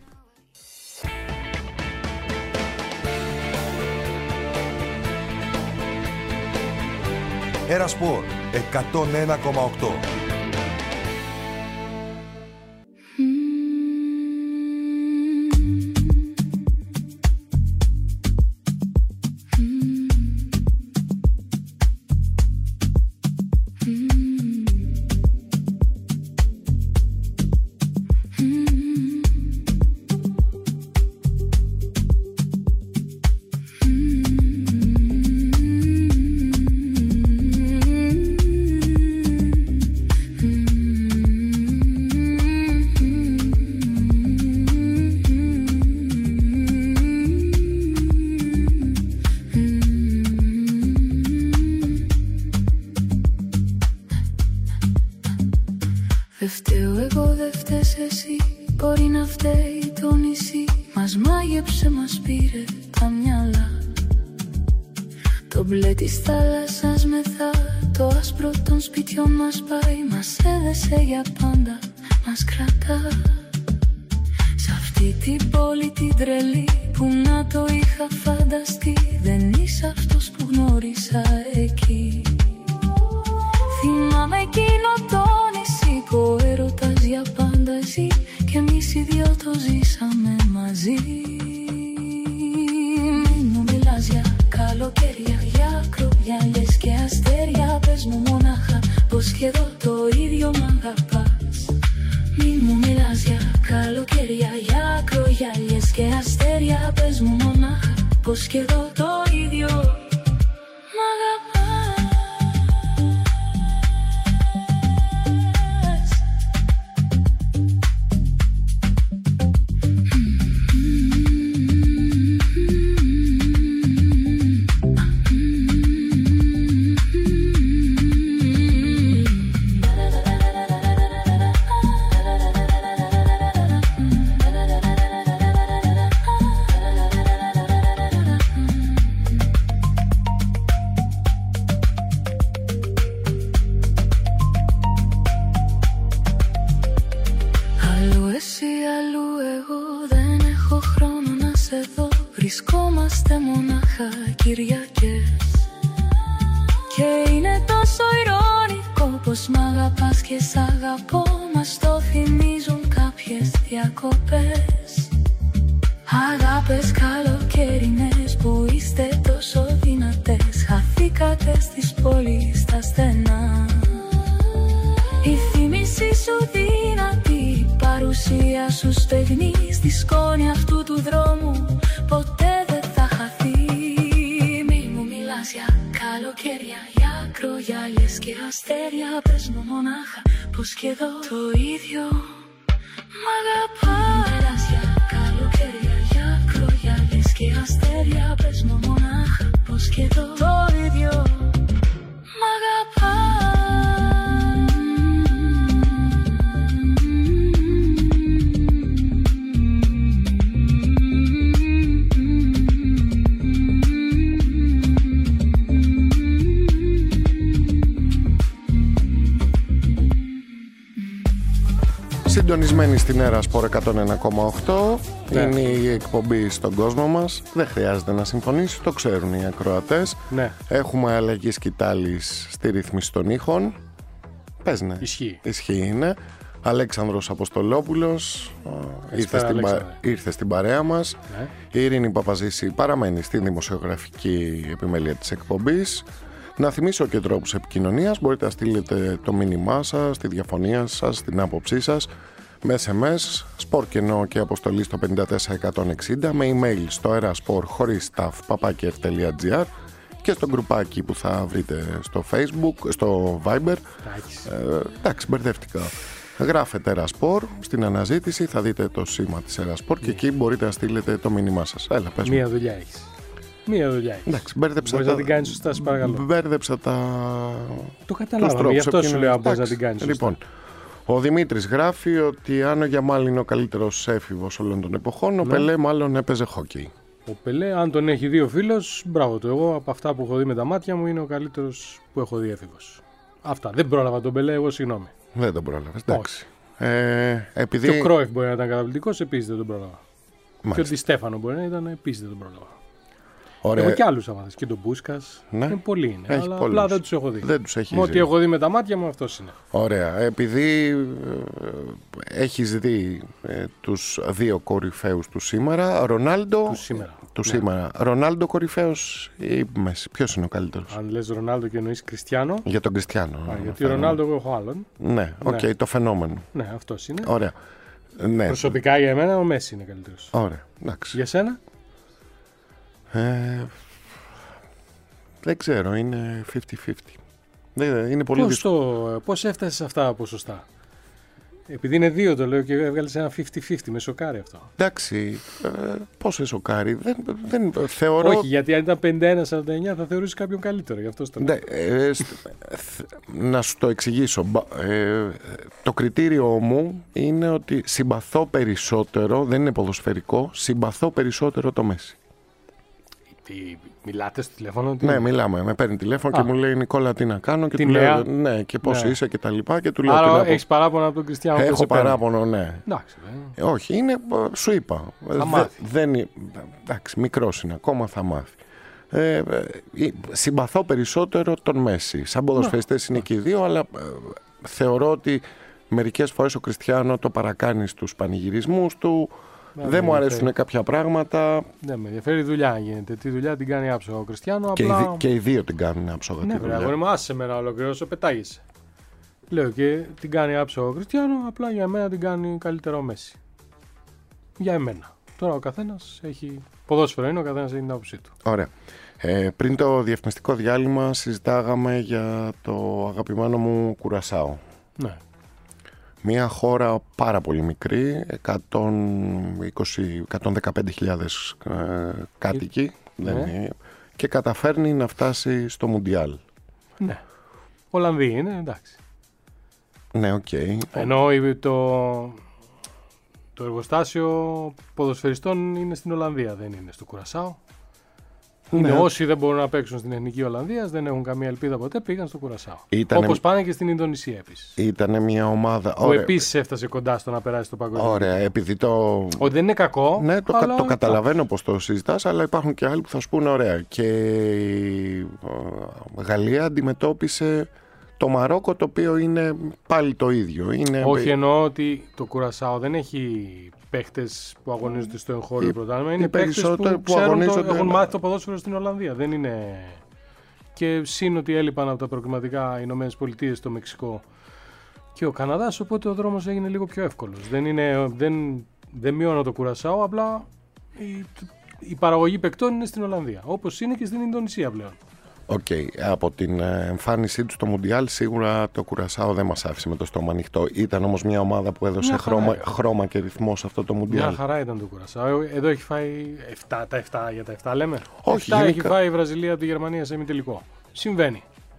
Ερασπορ εκατόν ένα κόμμα οκτώ. Δε φταίω εγώ, δε φταίς εσύ. Μπορεί να φταίει το νησί. Μας μάγεψε, μας πήρε τα μυαλά. Το μπλε της θάλασσας μεθά. Το άσπρο των σπιτιών μας πάει. Μας έδεσε για πάντα, μας κρατά. Σ' αυτή την πόλη την τρελή που να το είχα φανταστεί. Δεν είσαι αυτός που γνώρισα εκεί. Θυμάμαι εκείνο το νησί που ο έρωτας για πάντα ζει. Κι εμείς οι δυο το ζήσαμε μαζί. Μην μου μιλάς για καλοκαίρια, για ακρογιαλιές και αστέρια. Πες μου μονάχα πως και εδώ το ίδιο μ' αγαπάς. Μην μου μιλάς για καλοκαίρια, για ακρογιαλιές και αστέρια. Πες μου μονάχα πως και εδώ το ίδιο μ' αγαπάς. Βρισκόμαστε μονάχα Κυριακές. Και είναι τόσο ηρωνικό πως μ' αγαπάς και σ' αγαπώ. Μας το θυμίζουν κάποιες διακοπές. Αγάπες καλοκαιρινές που είστε τόσο δυνατές. Χαθήκατε στις πόλεις στα στενά. Η θύμηση σου δυνατή, η παρουσία σου στεγνή. Στη σκόνη αυτού του δρόμου ποτέ δεν θα χαθεί. Μη μου μιλάς για καλοκαίρια, για ακρογιαλιές και αστέρια. Πες μου μονάχα πως και εδώ το ίδιο μ' αγαπάς. Μιλάς για καλοκαίρια, για ακρογιαλιές και αστέρια. Πες μου μονάχα πως και εδώ το ίδιο Συντονισμένοι στην Έρα Σπορ εκατόν ένα κόμμα οκτώ. Ναι. Είναι η εκπομπή στον κόσμο μας. Δεν χρειάζεται να συμφωνήσει, το ξέρουν οι ακροατές. Ναι. Έχουμε αλλαγή σκητάλης στη ρύθμιση των ήχων. Πες ναι. Ισχύει. Ισχύει είναι. Αλέξανδρος Αποστολόπουλος ήρθε στην, πα... ήρθε στην παρέα μας. Ναι. Η Ειρήνη Παπαζήση παραμένει στην δημοσιογραφική επιμέλεια της εκπομπής. Να θυμίσω και τρόπους επικοινωνίας. Μπορείτε να στείλετε το μήνυμά σας, τη διαφωνία σας, την άποψή σας με ες εμ ες, σπορκενό και αποστολή στο πέντε τέσσερα εκατόν εξήντα, με email στο eraspor χωρίς staff παπάκι εφ τελεία τζι άρ και στο γκρουπάκι που θα βρείτε στο Facebook, στο Viber. Ε, εντάξει, μπερδεύτηκα. Γράφετε Eraspor στην αναζήτηση, θα δείτε το σήμα της Eraspor και εκεί μπορείτε να στείλετε το μήνυμά σας. Έλα, πες μου. Μία δουλειά έχεις. Μία δουλειά έχεις. Εντάξει, μπέρδεψα μπορείς τα... να την κάνεις σωστά, σε παρακαλώ. Μπέρδεψα τα... Το καταλάβαμε, γι' αυτό σου λέω αν μπορείς να την κάνεις σωστά. Λοιπόν, ο Δημήτρης γράφει ότι αν ο Γιαμάλ είναι ο καλύτερος έφηβος όλων των εποχών, ο ναι. Πελέ μάλλον έπαιζε χόκκι. Ο Πελέ, αν τον έχει δει ο φίλος, μπράβο του. Εγώ από αυτά που έχω δει με τα μάτια μου είναι ο καλύτερος που έχω δει έφηβος. Αυτά. Δεν πρόλαβα τον Πελέ, εγώ συγγνώμη. Δεν τον πρόλαβες, εντάξει. Ε, επειδή... Και ο Κρόιφ μπορεί να ήταν καταπληκτικός, επίσης δεν τον πρόλαβα. Μάλιστα. Και ο Ντι Στέφανο μπορεί να ήταν, επίσης δεν τον πρόλαβα. Ωραία. Έχω και άλλους αμάθες. Και τον Μπούσκας. Ναι. Είναι πολλοί είναι. Έχει αλλά πολλούς. Απλά δεν τους έχω δει. Δεν τους έχεις με ό,τι δει. έχω δει με τα μάτια μου, αυτός είναι. Ωραία. Επειδή ε, έχεις δει ε, τους δύο κορυφαίους του σήμερα, Ρονάλντο. Του σήμερα. Του ναι. σήμερα. Ρονάλντο κορυφαίος ή Μέση. Ποιος είναι ο καλύτερος? Αν λες Ρονάλντο και εννοείς Κριστιάνο. Για τον Κριστιάνο. Α, γιατί Ρονάλντο εγώ έχω άλλον. Ναι, οκ, okay, ναι. Το φαινόμενο. Ναι, αυτός είναι. Ωραία. Ναι. Προσωπικά για μένα ο Μέση είναι καλύτερος. Ωραία. Εντάξει. Για σένα? Ε, δεν ξέρω, είναι πενήντα πενήντα. Είναι πολύ πώς, δύσκολο. το, πώς έφτασες σε αυτά τα ποσοστά? Επειδή είναι δύο το λέω και έβγαλες ένα πενήντα πενήντα, με σοκάρει αυτό. Εντάξει, ε, πώς σε σοκάρει, δεν, δεν θεωρώ... Όχι, γιατί αν ήταν πενήντα ένα σαράντα εννέα θα θεωρήσεις κάποιον καλύτερο, γι' αυτό το λέω. Ναι, ε, να σου το εξηγήσω. Ε, το κριτήριο μου είναι ότι συμπαθώ περισσότερο, δεν είναι ποδοσφαιρικό, συμπαθώ περισσότερο το Μέση. Τι, μιλάτε στο τηλέφωνο? Τι... Ναι, μιλάμε. Με παίρνει τηλέφωνο Α. και μου λέει Νικόλα τι να κάνω και την του λέω ναι, και πώς ναι. είσαι και τα λοιπά. Και του λέω, άρα την έχεις παράπονο από τον Κριστιάνο? Έχω παράπονο, ναι. Εντάξει, ε, όχι, είναι, σου είπα. Θα μάθει. Δεν, εντάξει, μικρός είναι ακόμα, θα μάθει. Ε, ε, συμπαθώ περισσότερο τον Μέση. Σαν ποδοσφαιριστές είναι και οι δύο, αλλά ε, θεωρώ ότι μερικές φορές ο Κριστιάνο το παρακάνει στους πανηγυρισμούς του. Δεν, δεν μου αρέσουν κάποια πράγματα. Δεν με ενδιαφέρει η δουλειά γίνεται. Τη δουλειά την κάνει άψογα ο Κριστιάνο. Και, απλά... οι, και οι δύο την κάνουν άψογα. Ναι, βέβαια, αγόρι μου, άσε με να ολοκληρώσω, πετάγεσαι. Λέω και την κάνει άψογα ο Κριστιάνο, απλά για μένα την κάνει καλύτερα ο Μέση. Για εμένα. Τώρα ο καθένας έχει. Ποδόσφαιρο είναι, ο καθένας έχει την άποψή του. Ωραία. Ε, πριν το διαφημιστικό διάλειμμα συζητάγαμε για το αγαπημένο μου Κουρασάο. Ναι. Μια χώρα πάρα πολύ μικρή, εκατόν είκοσι με εκατόν δεκαπέντε χιλιάδες ε, κάτοικοι ναι. δεν είναι, και καταφέρνει να φτάσει στο Μουντιάλ. Ναι. Ολλανδοί είναι, εντάξει. Ναι, οκ. Okay. Ενώ το, το εργοστάσιο ποδοσφαιριστών είναι στην Ολλανδία, δεν είναι στο Κουρασάο. Είναι ναι. Όσοι δεν μπορούν να παίξουν στην Εθνική Ολλανδίας, δεν έχουν καμία ελπίδα ποτέ, πήγαν στο Κουρασάο. Ήτανε... Όπως πάνε και στην Ινδονησία επίσης. Ήταν μια ομάδα. Που επίσης έφτασε κοντά στο να περάσει το παγκόσμιο. Ωραία, επειδή το. Ότι δεν είναι κακό. Ναι, το, αλλά... το καταλαβαίνω πως το συζητάς, αλλά υπάρχουν και άλλοι που θα σου πούνε ωραία. Και η Γαλλία αντιμετώπισε το Μαρόκο, το οποίο είναι πάλι το ίδιο. Είναι... Όχι, εννοώ ότι το Κουρασάο δεν έχει παίχτες που αγωνίζονται στο εγχώριο πρωτάθλημα. Είναι παίχτες που, που ξέρουν το, έχουν μάθει το ποδόσφαιρο στην Ολλανδία. Δεν είναι... Και σύν ότι έλειπαν από τα προκριματικά οι Ηνωμένες Πολιτείες στο Μεξικό και ο Καναδάς, οπότε ο δρόμος έγινε λίγο πιο εύκολος. Δεν, είναι, δεν, δεν μειώνω το Κουρασάο, απλά η, η παραγωγή παικτών είναι στην Ολλανδία, όπως είναι και στην Ινδονησία πλέον. Οκ. Okay. Από την εμφάνισή του στο Μουντιάλ σίγουρα το Κουρασάο δεν μας άφησε με το στόμα ανοιχτό. Ήταν όμως μια ομάδα που έδωσε χρώμα, χρώμα και ρυθμό σε αυτό το Μουντιάλ. Μια χαρά ήταν το Κουρασάο. Εδώ έχει φάει επτά, τα επτά για τα επτά λέμε. Όχι, επτά γενικά... έχει φάει η Βραζιλία από τη Γερμανία σε ημιτελικό. Συμβαίνει.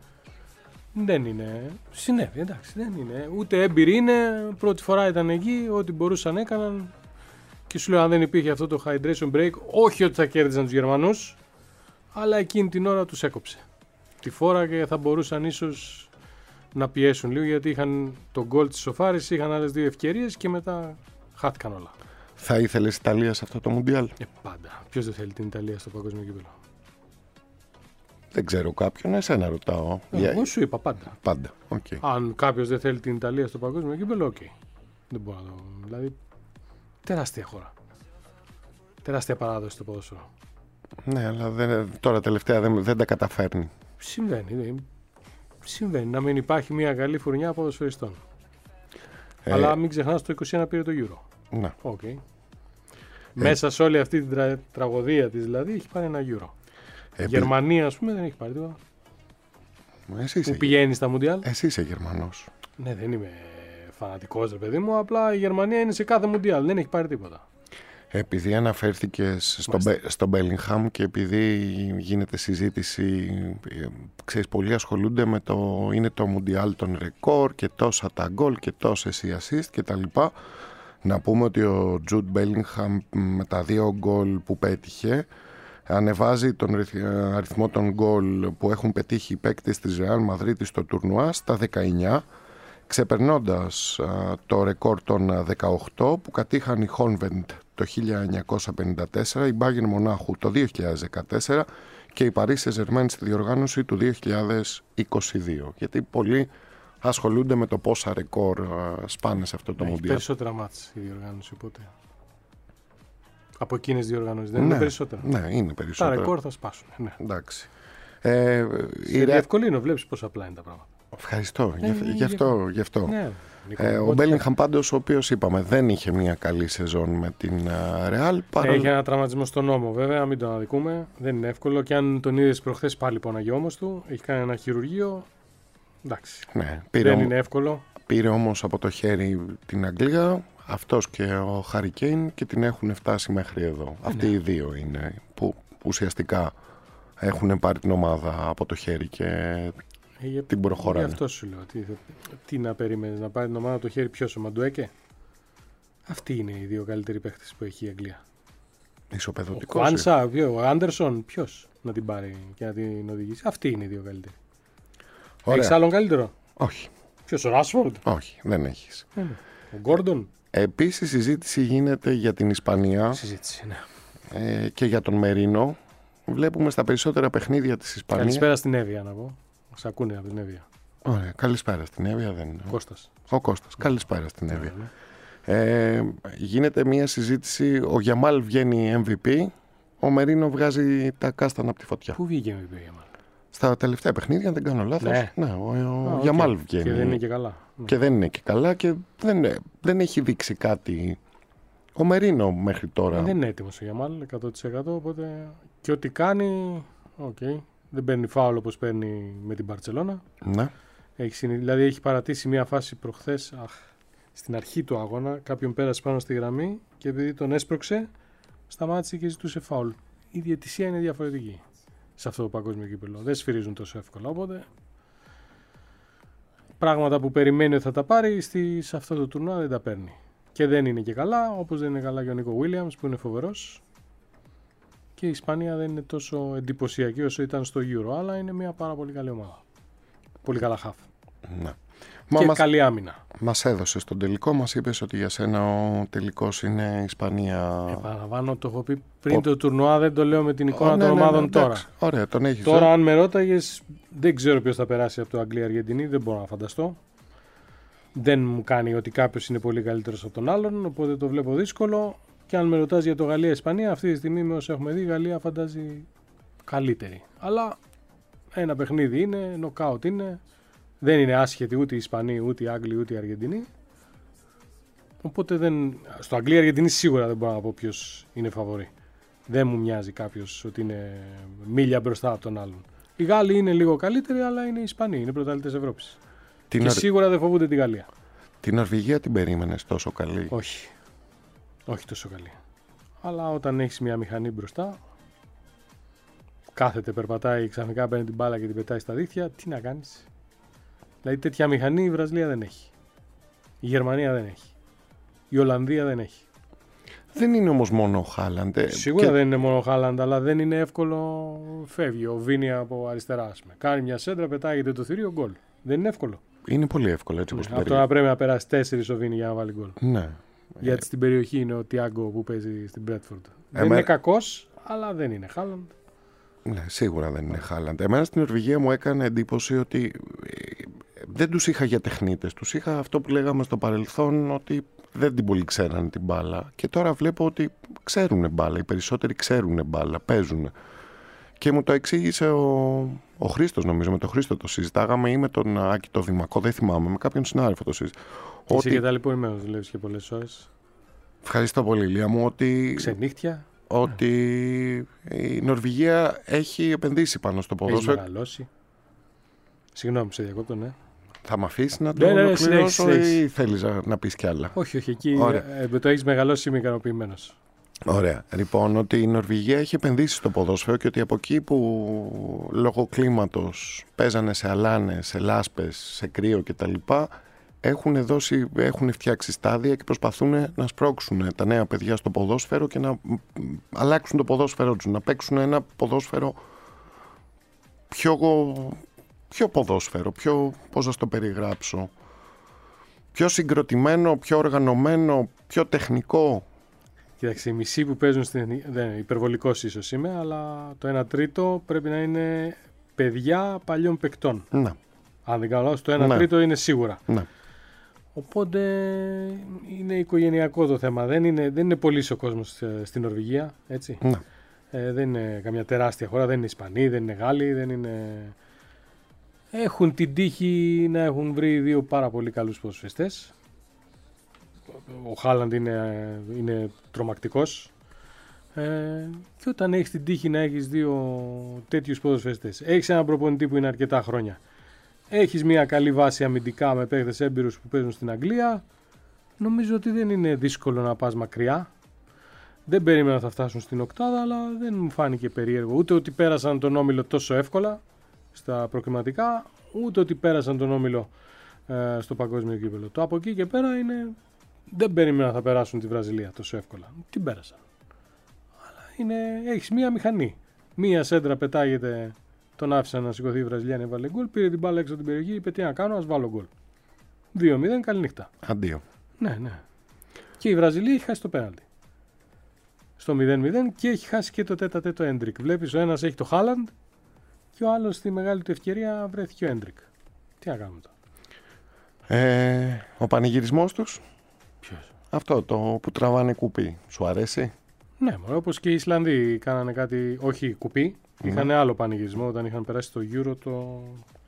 Δεν είναι. Συνέβη, εντάξει. Δεν είναι. Ούτε έμπειροι είναι. Πρώτη φορά ήταν εκεί. Ό,τι μπορούσαν έκαναν. Και σου λέω, αν δεν υπήρχε αυτό το hydration break, όχι ότι θα κέρδιζαν τους Γερμανούς, αλλά εκείνη την ώρα τους έκοψε τη φόρα και θα μπορούσαν ίσως να πιέσουν λίγο, γιατί είχαν τον γκολ της ισοφάρισης, είχαν άλλες δύο ευκαιρίες και μετά χάθηκαν όλα. Θα ήθελες Ιταλία σε αυτό το Μουντιάλ? Ε, πάντα. Ποιος δεν θέλει την Ιταλία στο παγκόσμιο κύπελλο? Δεν ξέρω κάποιον, εσένα ρωτάω. Εγώ Για... σου είπα πάντα. Πάντα. Okay. Αν κάποιος δεν θέλει την Ιταλία στο παγκόσμιο κύπελλο, οκ. Okay. Δεν μπορώ να το. Δηλαδή, τεράστια χώρα. Τεράστια παράδοση στο ποδόσφαιρο. Ναι, αλλά δεν, τώρα τελευταία δεν, δεν τα καταφέρνει. Συμβαίνει. Συμβαίνει να μην υπάρχει μια καλή φουρνιά ποδοσφαιριστών. Ε, αλλά μην ξεχνάς το είκοσι ένα πήρε το Euro. Ναι. Okay. Ε, Μέσα σε όλη αυτή την τρα... τραγωδία της δηλαδή έχει πάρει ένα Euro. Η ε, Γερμανία, ας πούμε, δεν έχει πάρει τίποτα. Εσύ είσαι, που πηγαίνει στα Μουντιάλ. Εσύ είσαι Γερμανός. Ναι, δεν είμαι φανατικός, ρε παιδί μου. Απλά η Γερμανία είναι σε κάθε Μουντιάλ. Δεν έχει πάρει τίποτα. Επειδή αναφέρθηκες στο, Μπε, στο Bellingham και επειδή γίνεται συζήτηση, ξέρεις, πολλοί ασχολούνται με το είναι το Μουντιάλ των ρεκόρ και τόσα τα γκολ και τόσες οι assist και τα λοιπά. Να πούμε ότι ο Jude Bellingham με τα δύο γκολ που πέτυχε ανεβάζει τον αριθμό των γκολ που έχουν πετύχει οι παίκτες της Real Madrid στο τουρνουά στα δεκαεννιά, ξεπερνώντας α, το ρεκόρ των δεκαοκτώ που κατήχαν οι Honved το χίλια εννιακόσια πενήντα τέσσερα, η Bayern Μονάχου το δύο χιλιάδες δεκατέσσερα και η Paris Saint-Germain στη διοργάνωση του δύο χιλιάδες είκοσι δύο. Γιατί πολλοί ασχολούνται με το πόσα ρεκόρ α, σπάνε σε αυτό το Μουντιάλ. Έχει περισσότερα μάτς η διοργάνωση, οπότε. Από εκείνες τις διοργανώσεις δεν ναι, είναι περισσότερα. Ναι, είναι περισσότερα. Τα ρεκόρ θα σπάσουν. Ναι. Εντάξει. Ε, είναι ευκολύνο, βλέπεις πόσο απλά είναι τα πράγματα. Ευχαριστώ. Ε, γι' αυτό. Γι αυτό. Ναι, ε, ο Μπέλιγχαμ πάντως, ο οποίος είπαμε δεν είχε μια καλή σεζόν με την Ρεάλ. Παρόλο... Έχει ένα τραυματισμό στον ώμο, βέβαια, μην τον αδικούμε. Δεν είναι εύκολο. Και αν τον είδες προχθές, πάλι πόναγε ο ώμος του. Έχει κάνει ένα χειρουργείο. Εντάξει. Ναι, πήρε δεν ο... είναι εύκολο. Πήρε όμως από το χέρι την Αγγλία. Αυτός και ο Χάρι Κέιν και την έχουν φτάσει μέχρι εδώ. Ε, Αυτοί ναι. οι δύο είναι που ουσιαστικά έχουν πάρει την ομάδα από το χέρι και ε, την προχωράνε. Γι' αυτό σου λέω. Τι, τι να περιμένεις, να πάρει την ομάδα από το χέρι? Ποιος, ο Μαντουέκε? Αυτοί είναι οι δύο καλύτεροι παίχτες που έχει η Αγγλία. Ισοπεδωτικός. Ο Άνσα, ο Άντερσον, ποιος να την πάρει και να την οδηγήσει? Αυτοί είναι οι δύο καλύτεροι. Έχεις άλλον καλύτερο? Όχι. Ποιος, ο Ράσφορντ? Όχι, δεν έχεις. Mm. Ο Γκόρντον? Επίσης συζήτηση γίνεται για την Ισπανία. Συζήτηση, ναι. ε, και για τον Μερίνο. Βλέπουμε στα περισσότερα παιχνίδια της Ισπανίας. Καλησπέρα στην Εύβοια να πω. Σ' ακούνε από την Εύβοια. Ωραία, καλησπέρα στην Εύβοια. Δεν είναι. Ο Κώστας. Ο Κώστας, καλησπέρα στην Εύβοια. Ναι, ναι. Ε, γίνεται μια συζήτηση. Ο Γιαμάλ βγαίνει εμ βι πι. Ο Μερίνο βγάζει τα κάστανα από τη φωτιά. Πού βγήκε εμ βι πι ο Γιαμάλ? Στα τελευταία παιχνίδια, αν δεν κάνω λάθος. Ναι, ναι ο, ο Α, Γιαμάλ okay. βγαίνει. Και δεν είναι και καλά. Και δεν είναι και καλά και δεν, δεν έχει δείξει κάτι ο Μερίνο μέχρι τώρα. Δεν είναι έτοιμος ο Γιαμάλ εκατό τοις εκατό, οπότε και ό,τι κάνει, okay. Δεν παίρνει φάουλ όπως παίρνει με την Μπαρτσελώνα. Ναι. Έχει, δηλαδή έχει παρατήσει μια φάση προχθές, αχ, στην αρχή του αγώνα, κάποιον πέρασε πάνω στη γραμμή και επειδή τον έσπρωξε, σταμάτησε και ζητούσε φάουλ. Η διαιτησία είναι διαφορετική σε αυτό το παγκόσμιο κύπελλο. Δεν σφυρίζουν τόσο εύκολα, οπότε πράγματα που περιμένει ότι θα τα πάρει στη, σε αυτό το τουρνουά δεν τα παίρνει. Και δεν είναι και καλά, όπως δεν είναι καλά και ο Νίκο Βίλιαμς που είναι φοβερός. Και η Ισπανία δεν είναι τόσο εντυπωσιακή όσο ήταν στο Euro, αλλά είναι μια πάρα πολύ καλή ομάδα. Πολύ καλά χαφ. Ναι. Και Μα μας, καλή άμυνα. Μας έδωσε στον τελικό, μας είπες ότι για σένα ο τελικός είναι Ισπανία. Επαναλαμβάνω, το έχω πει πριν ο... το τουρνουά, δεν το λέω με την εικόνα oh, των ναι, ομάδων ναι, ναι, τώρα. Εντάξει. Ωραία, τον έχεις. Τώρα, αν με ρώταγες, δεν ξέρω ποιος θα περάσει από το Αγγλία-Αργεντινή, δεν μπορώ να φανταστώ. Δεν μου κάνει ότι κάποιος είναι πολύ καλύτερος από τον άλλον, οπότε το βλέπω δύσκολο. Και αν με ρωτάς για το Γαλλία-Ισπανία, αυτή τη στιγμή με όσο έχουμε δει, η Γαλλία φαντάζει καλύτερη. Αλλά ένα παιχνίδι είναι, νοκάουτ είναι. Δεν είναι άσχετοι ούτε οι Ισπανοί, ούτε οι Άγγλοι, ούτε οι Αργεντινοί. Οπότε δεν... στο Αγγλία-Αργεντινή σίγουρα δεν μπορώ να πω ποιος είναι φαβορί. Δεν μου μοιάζει κάποιος ότι είναι μίλια μπροστά από τον άλλον. Οι Γάλλοι είναι λίγο καλύτεροι, αλλά είναι οι Ισπανοί, είναι πρωταθλητές Ευρώπης. Την και Νορ... σίγουρα δεν φοβούνται τη Γαλλία. Την Νορβηγία την περίμενες τόσο καλή? Όχι. Όχι τόσο καλή. Αλλά όταν έχεις μια μηχανή μπροστά, κάθεται, περπατάει, ξαφνικά παίρνει την μπάλα και την πετάει στα δίχτυα, τι να κάνεις? Δηλαδή τέτοια μηχανή η Βραζιλία δεν έχει. Η Γερμανία δεν έχει. Η Ολλανδία δεν έχει. Δεν είναι όμως μόνο ο Χάλαντ. Σίγουρα και... δεν είναι μόνο ο Χάλαντ, αλλά δεν είναι εύκολο. Φεύγει ο Βίνι από αριστερά. Κάνει μια σέντρα, πετάγεται το θηρίο, γκολ. Δεν είναι εύκολο. είναι πολύ εύκολο έτσι όπως Ναι, την από τώρα πρέπει να περάσει τέσσερις ο Βίνι για να βάλει γκολ. Ναι. Γιατί στην περιοχή είναι ο Τιάγκο που παίζει στην Μπρέτφορντ. Δεν Εμέ... είναι κακός, αλλά δεν είναι Χάλαντ. Ναι, σίγουρα δεν είναι Χάλαντ. Εμένα στην Νορβηγία μου έκανε εντύπωση ότι δεν τους είχα για τεχνίτες. Τους είχα αυτό που λέγαμε στο παρελθόν, ότι δεν την πολύ ξέρανε την μπάλα. Και τώρα βλέπω ότι ξέρουν μπάλα. Οι περισσότεροι ξέρουν μπάλα, παίζουν. Και μου το εξήγησε ο, ο Χρήστος, νομίζω. Με τον Χρήστο το συζητάγαμε ή με τον Άκη το Δημακό, δεν θυμάμαι. Με κάποιον συνάδελφο το συζητάγαμε. Είσαι ότι... και ταλαιπωρημένος, δουλεύεις και πολλές ώρες. Ευχαριστώ πολύ, Λία μου. Ότι... Ξενύχτια. ότι η Νορβηγία έχει επενδύσει πάνω στο ποδόσφαιρο. Έχει μεγαλώσει. Συγγνώμη, σε διακόπτω, ναι. Θα με αφήσει να το ναι, ναι, ολοκληρώσω ναι, ή θέλεις να, να πεις κι άλλα? Όχι, όχι, εκεί ε, το έχεις μεγαλώσει, είμαι ικανοποιημένος. Ωραία. Λοιπόν, ότι η Νορβηγία έχει επενδύσει στο ποδόσφαιρο και ότι από εκεί που λόγω κλίματος παίζανε σε αλάνες, σε λάσπες, σε κρύο κτλ. Έχουν, δώσει, έχουν φτιάξει στάδια και προσπαθούν να σπρώξουν τα νέα παιδιά στο ποδόσφαιρο και να αλλάξουν το ποδόσφαιρό τους, να παίξουν ένα ποδόσφαιρο πιο, πιο ποδόσφαιρο, πιο, πώς να το περιγράψω, πιο συγκροτημένο, πιο οργανωμένο, πιο τεχνικό. Κοίταξε, οι μισοί που παίζουν στην εθνική, δεν είναι υπερβολικός ίσως είμαι, αλλά το ένα τρίτο πρέπει να είναι παιδιά παλιών παικτών. Να. Αν δεν κάνω λάθος, το ένα ναι. τρίτο είναι σίγουρα. Ναι. Οπότε είναι οικογενειακό το θέμα. Δεν είναι, δεν είναι πολύς ο κόσμος στην Νορβηγία, έτσι. Ναι. Ε, δεν είναι καμιά τεράστια χώρα, δεν είναι Ισπανοί, δεν είναι Γάλλοι, δεν είναι... Έχουν την τύχη να έχουν βρει δύο πάρα πολύ καλούς ποδοσφαιριστές. Ο Χάλαντ είναι, είναι τρομακτικός. Ε, και όταν έχεις την τύχη να έχεις δύο τέτοιους ποδοσφαιριστές, έχεις έναν προπονητή που είναι αρκετά χρόνια, έχεις μια καλή βάση αμυντικά με παίκτες έμπειρους που παίζουν στην Αγγλία, νομίζω ότι δεν είναι δύσκολο να πας μακριά. Δεν περίμενα να θα φτάσουν στην οκτάδα, αλλά δεν μου φάνηκε περίεργο ούτε ότι πέρασαν τον όμιλο τόσο εύκολα στα προκριματικά, ούτε ότι πέρασαν τον όμιλο ε, στο παγκόσμιο κύπελλο. Το από εκεί και πέρα είναι... Δεν περίμενα να θα περάσουν τη Βραζιλία τόσο εύκολα. Την πέρασαν. Αλλά είναι... έχεις μία μηχανή. Μία σέντρα πετάγεται, τον άφησαν να σηκωθεί η Βραζιλία, έβαλε γκολ, πήρε την μπάλα έξω από την περιοχή, είπε τι να κάνω, ας βάλω γκολ. δύο μηδέν, καληνύχτα. Αντίο. Ναι, ναι. Και η Βραζιλία έχει χάσει το πέναλτι. Στο μηδέν μηδέν και έχει χάσει και το τέτα τέτο Έντρικ. Βλέπεις, ο ένας έχει το Χάλαντ και ο άλλος στη μεγάλη του ευκαιρία βρέθηκε ο Έντρικ. Τι να κάνουμε τώρα. Ε, ο πανηγυρισμός τους. Ποιος? Αυτό το που τραβάνε κουπί. Σου αρέσει? Ναι, όπως και οι Ισλανδοί κάνανε κάτι, όχι κουπί, mm. είχαν άλλο πανηγυρισμό όταν είχαν περάσει το Euro το...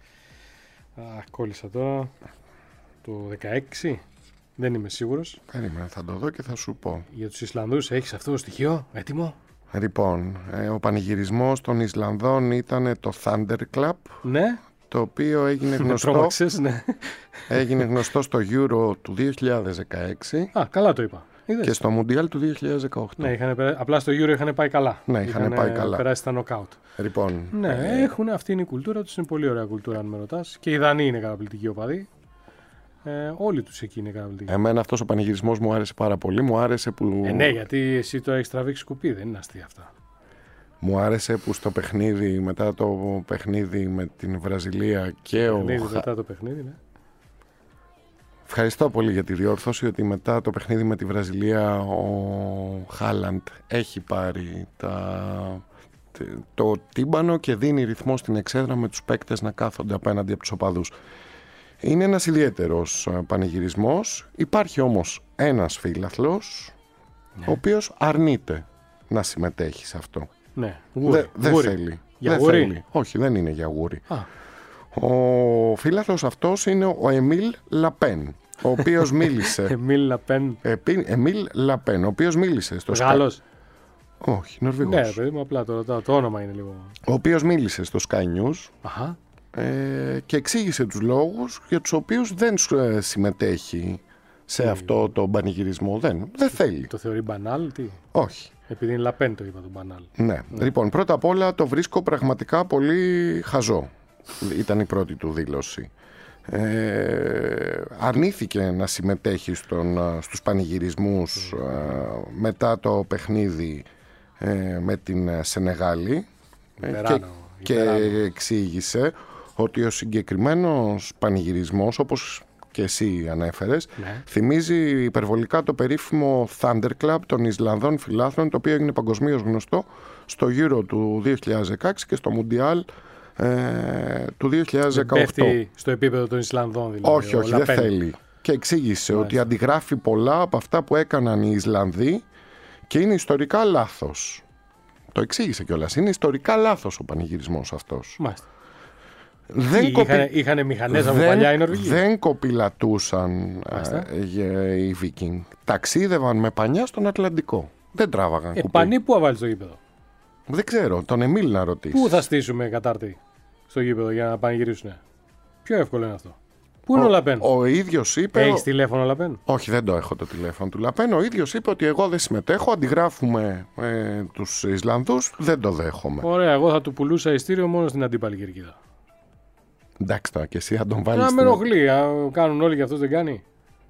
Α, κόλλησα τώρα. Το δεκαέξι. Δεν είμαι σίγουρος. Περίμενα, θα το δω και θα σου πω. Για τους Ισλανδούς έχεις αυτό το στοιχείο έτοιμο? Λοιπόν, ε, ο πανηγυρισμός των Ισλανδών ήταν το Thunderclap. Ναι. Το οποίο έγινε γνωστό, τρόμαξες, ναι. έγινε γνωστό στο Euro του δύο χιλιάδες δεκαέξι. Α, καλά το είπα. Είδες. Και στο Mundial του δύο χιλιάδες δεκαοκτώ. Ναι, είχαν, απλά στο Euro είχαν πάει καλά. Ναι, είχαν, είχαν πάει καλά. Περάσει τα knockout. Λοιπόν, ναι, ε... έχουν, αυτή είναι η κουλτούρα τους, είναι πολύ ωραία κουλτούρα αν με ρωτάς. Και οι Δανείοι είναι καταπληκτικοί οπαδοί. Ε, όλοι τους εκεί είναι καταπληκτικοί. Εμένα αυτός ο πανηγυρισμός μου άρεσε πάρα πολύ. Μου άρεσε που... Ε, ναι, γιατί εσύ τώρα έχεις τραβήξει κουπί, δεν είναι αστεία αυτά. Μου άρεσε που στο παιχνίδι, μετά το παιχνίδι με την Βραζιλία και ο... Παιχνίδι μετά το παιχνίδι, ναι. Ευχαριστώ πολύ για τη διόρθωση ότι μετά το παιχνίδι με τη Βραζιλία ο Χάλαντ έχει πάρει τα... το τύμπανο και δίνει ρυθμό στην εξέδρα με τους παίκτες να κάθονται απέναντι από τους οπαδούς. Είναι ένας ιδιαίτερος πανηγυρισμός. Υπάρχει όμως ένας φίλαθλος, ναι, ο οποίος αρνείται να συμμετέχει σε αυτό. Ναι, δεν δε θέλει. Για δεν γούρι. θέλει. Όχι, δεν είναι για γούρι. Α. Ο φίλαθλος αυτός είναι ο Εμίλ Λαπέν, ο οποίος μίλησε... Εμίλ Λαπέν. Εμίλ Λαπέν, ο οποίος μίλησε στο... Γάλλος. Sky... Όχι, Νορβηγός. Ναι, παιδί μου, απλά το, το, το όνομα είναι λίγο... Ο οποίος μίλησε στο Sky News. Αχα. Ε, και εξήγησε τους λόγους για τους οποίους δεν ε, συμμετέχει σε τι... αυτό το πανηγυρισμό. Δεν, δεν θέλει. Το θεωρεί μπανάλ, τι? Όχι. Επειδή είναι Λαπέν το είπα το μπανάλ. Ναι. ναι. Λοιπόν, πρώτα απ' όλα το βρίσκω πραγματικά πολύ χαζό. Ήταν η πρώτη του δήλωση. Ε, αρνήθηκε να συμμετέχει στον, στους πανηγυρισμούς mm. ε, μετά το παιχνίδι ε, με την Σενεγάλη. Υπεράνω, και, και εξήγησε ότι ο συγκεκριμένος πανηγυρισμός, όπως και εσύ ανέφερες, Ναι. θυμίζει υπερβολικά το περίφημο Thunder Club των Ισλανδών φιλάθλων, το οποίο έγινε παγκοσμίως γνωστό στο Euro του δύο χιλιάδες δεκαέξι και στο Mundial ε, του δύο χιλιάδες δεκαοκτώ. Πέφτει στο επίπεδο των Ισλανδών δηλαδή. Όχι, όχι, δεν θέλει. Και εξήγησε Μάλιστα. ότι αντιγράφει πολλά από αυτά που έκαναν οι Ισλανδοί και είναι ιστορικά λάθος. Το εξήγησε κιόλας. Είναι ιστορικά λάθος ο πανηγυρισμός αυτός. Μάλιστα. Δεν Τι, κοπη- είχαν, είχανε μηχανές από δεν- παλιά οι Νορβηγοί. Δεν κοπηλατούσαν Μάλιστα. ε, οι Βίκινγκ. Ταξίδευαν με πανιά στον Ατλαντικό. Δεν τράβαγαν Ε, κουπί. πανί που αβάλει στο γήπεδο. Δεν ξέρω, τον Εμίλ να ρωτήσει. Πού θα στήσουμε κατάρτι στο γήπεδο για να πανηγυρίσουν. Πιο εύκολο είναι αυτό. Πού είναι ο, ο Λαπέν. Ο ίδιος είπε. Έχει τηλέφωνο ο Λαπέν. Όχι, δεν το έχω το τηλέφωνο του Λαπέν. Ο ίδιος είπε ότι εγώ δεν συμμετέχω. Αντιγράφουμε ε, τους Ισλανδούς. Δεν το δέχομαι. Ωραία, εγώ θα του πουλούσα ειστήριο μόνο στην αντίπαλη κερκίδα. Εντάξει τώρα και εσύ θα τον βάλεις. Να με στην- ενοχλεί. αν Κάνουν όλοι και αυτό δεν κάνει.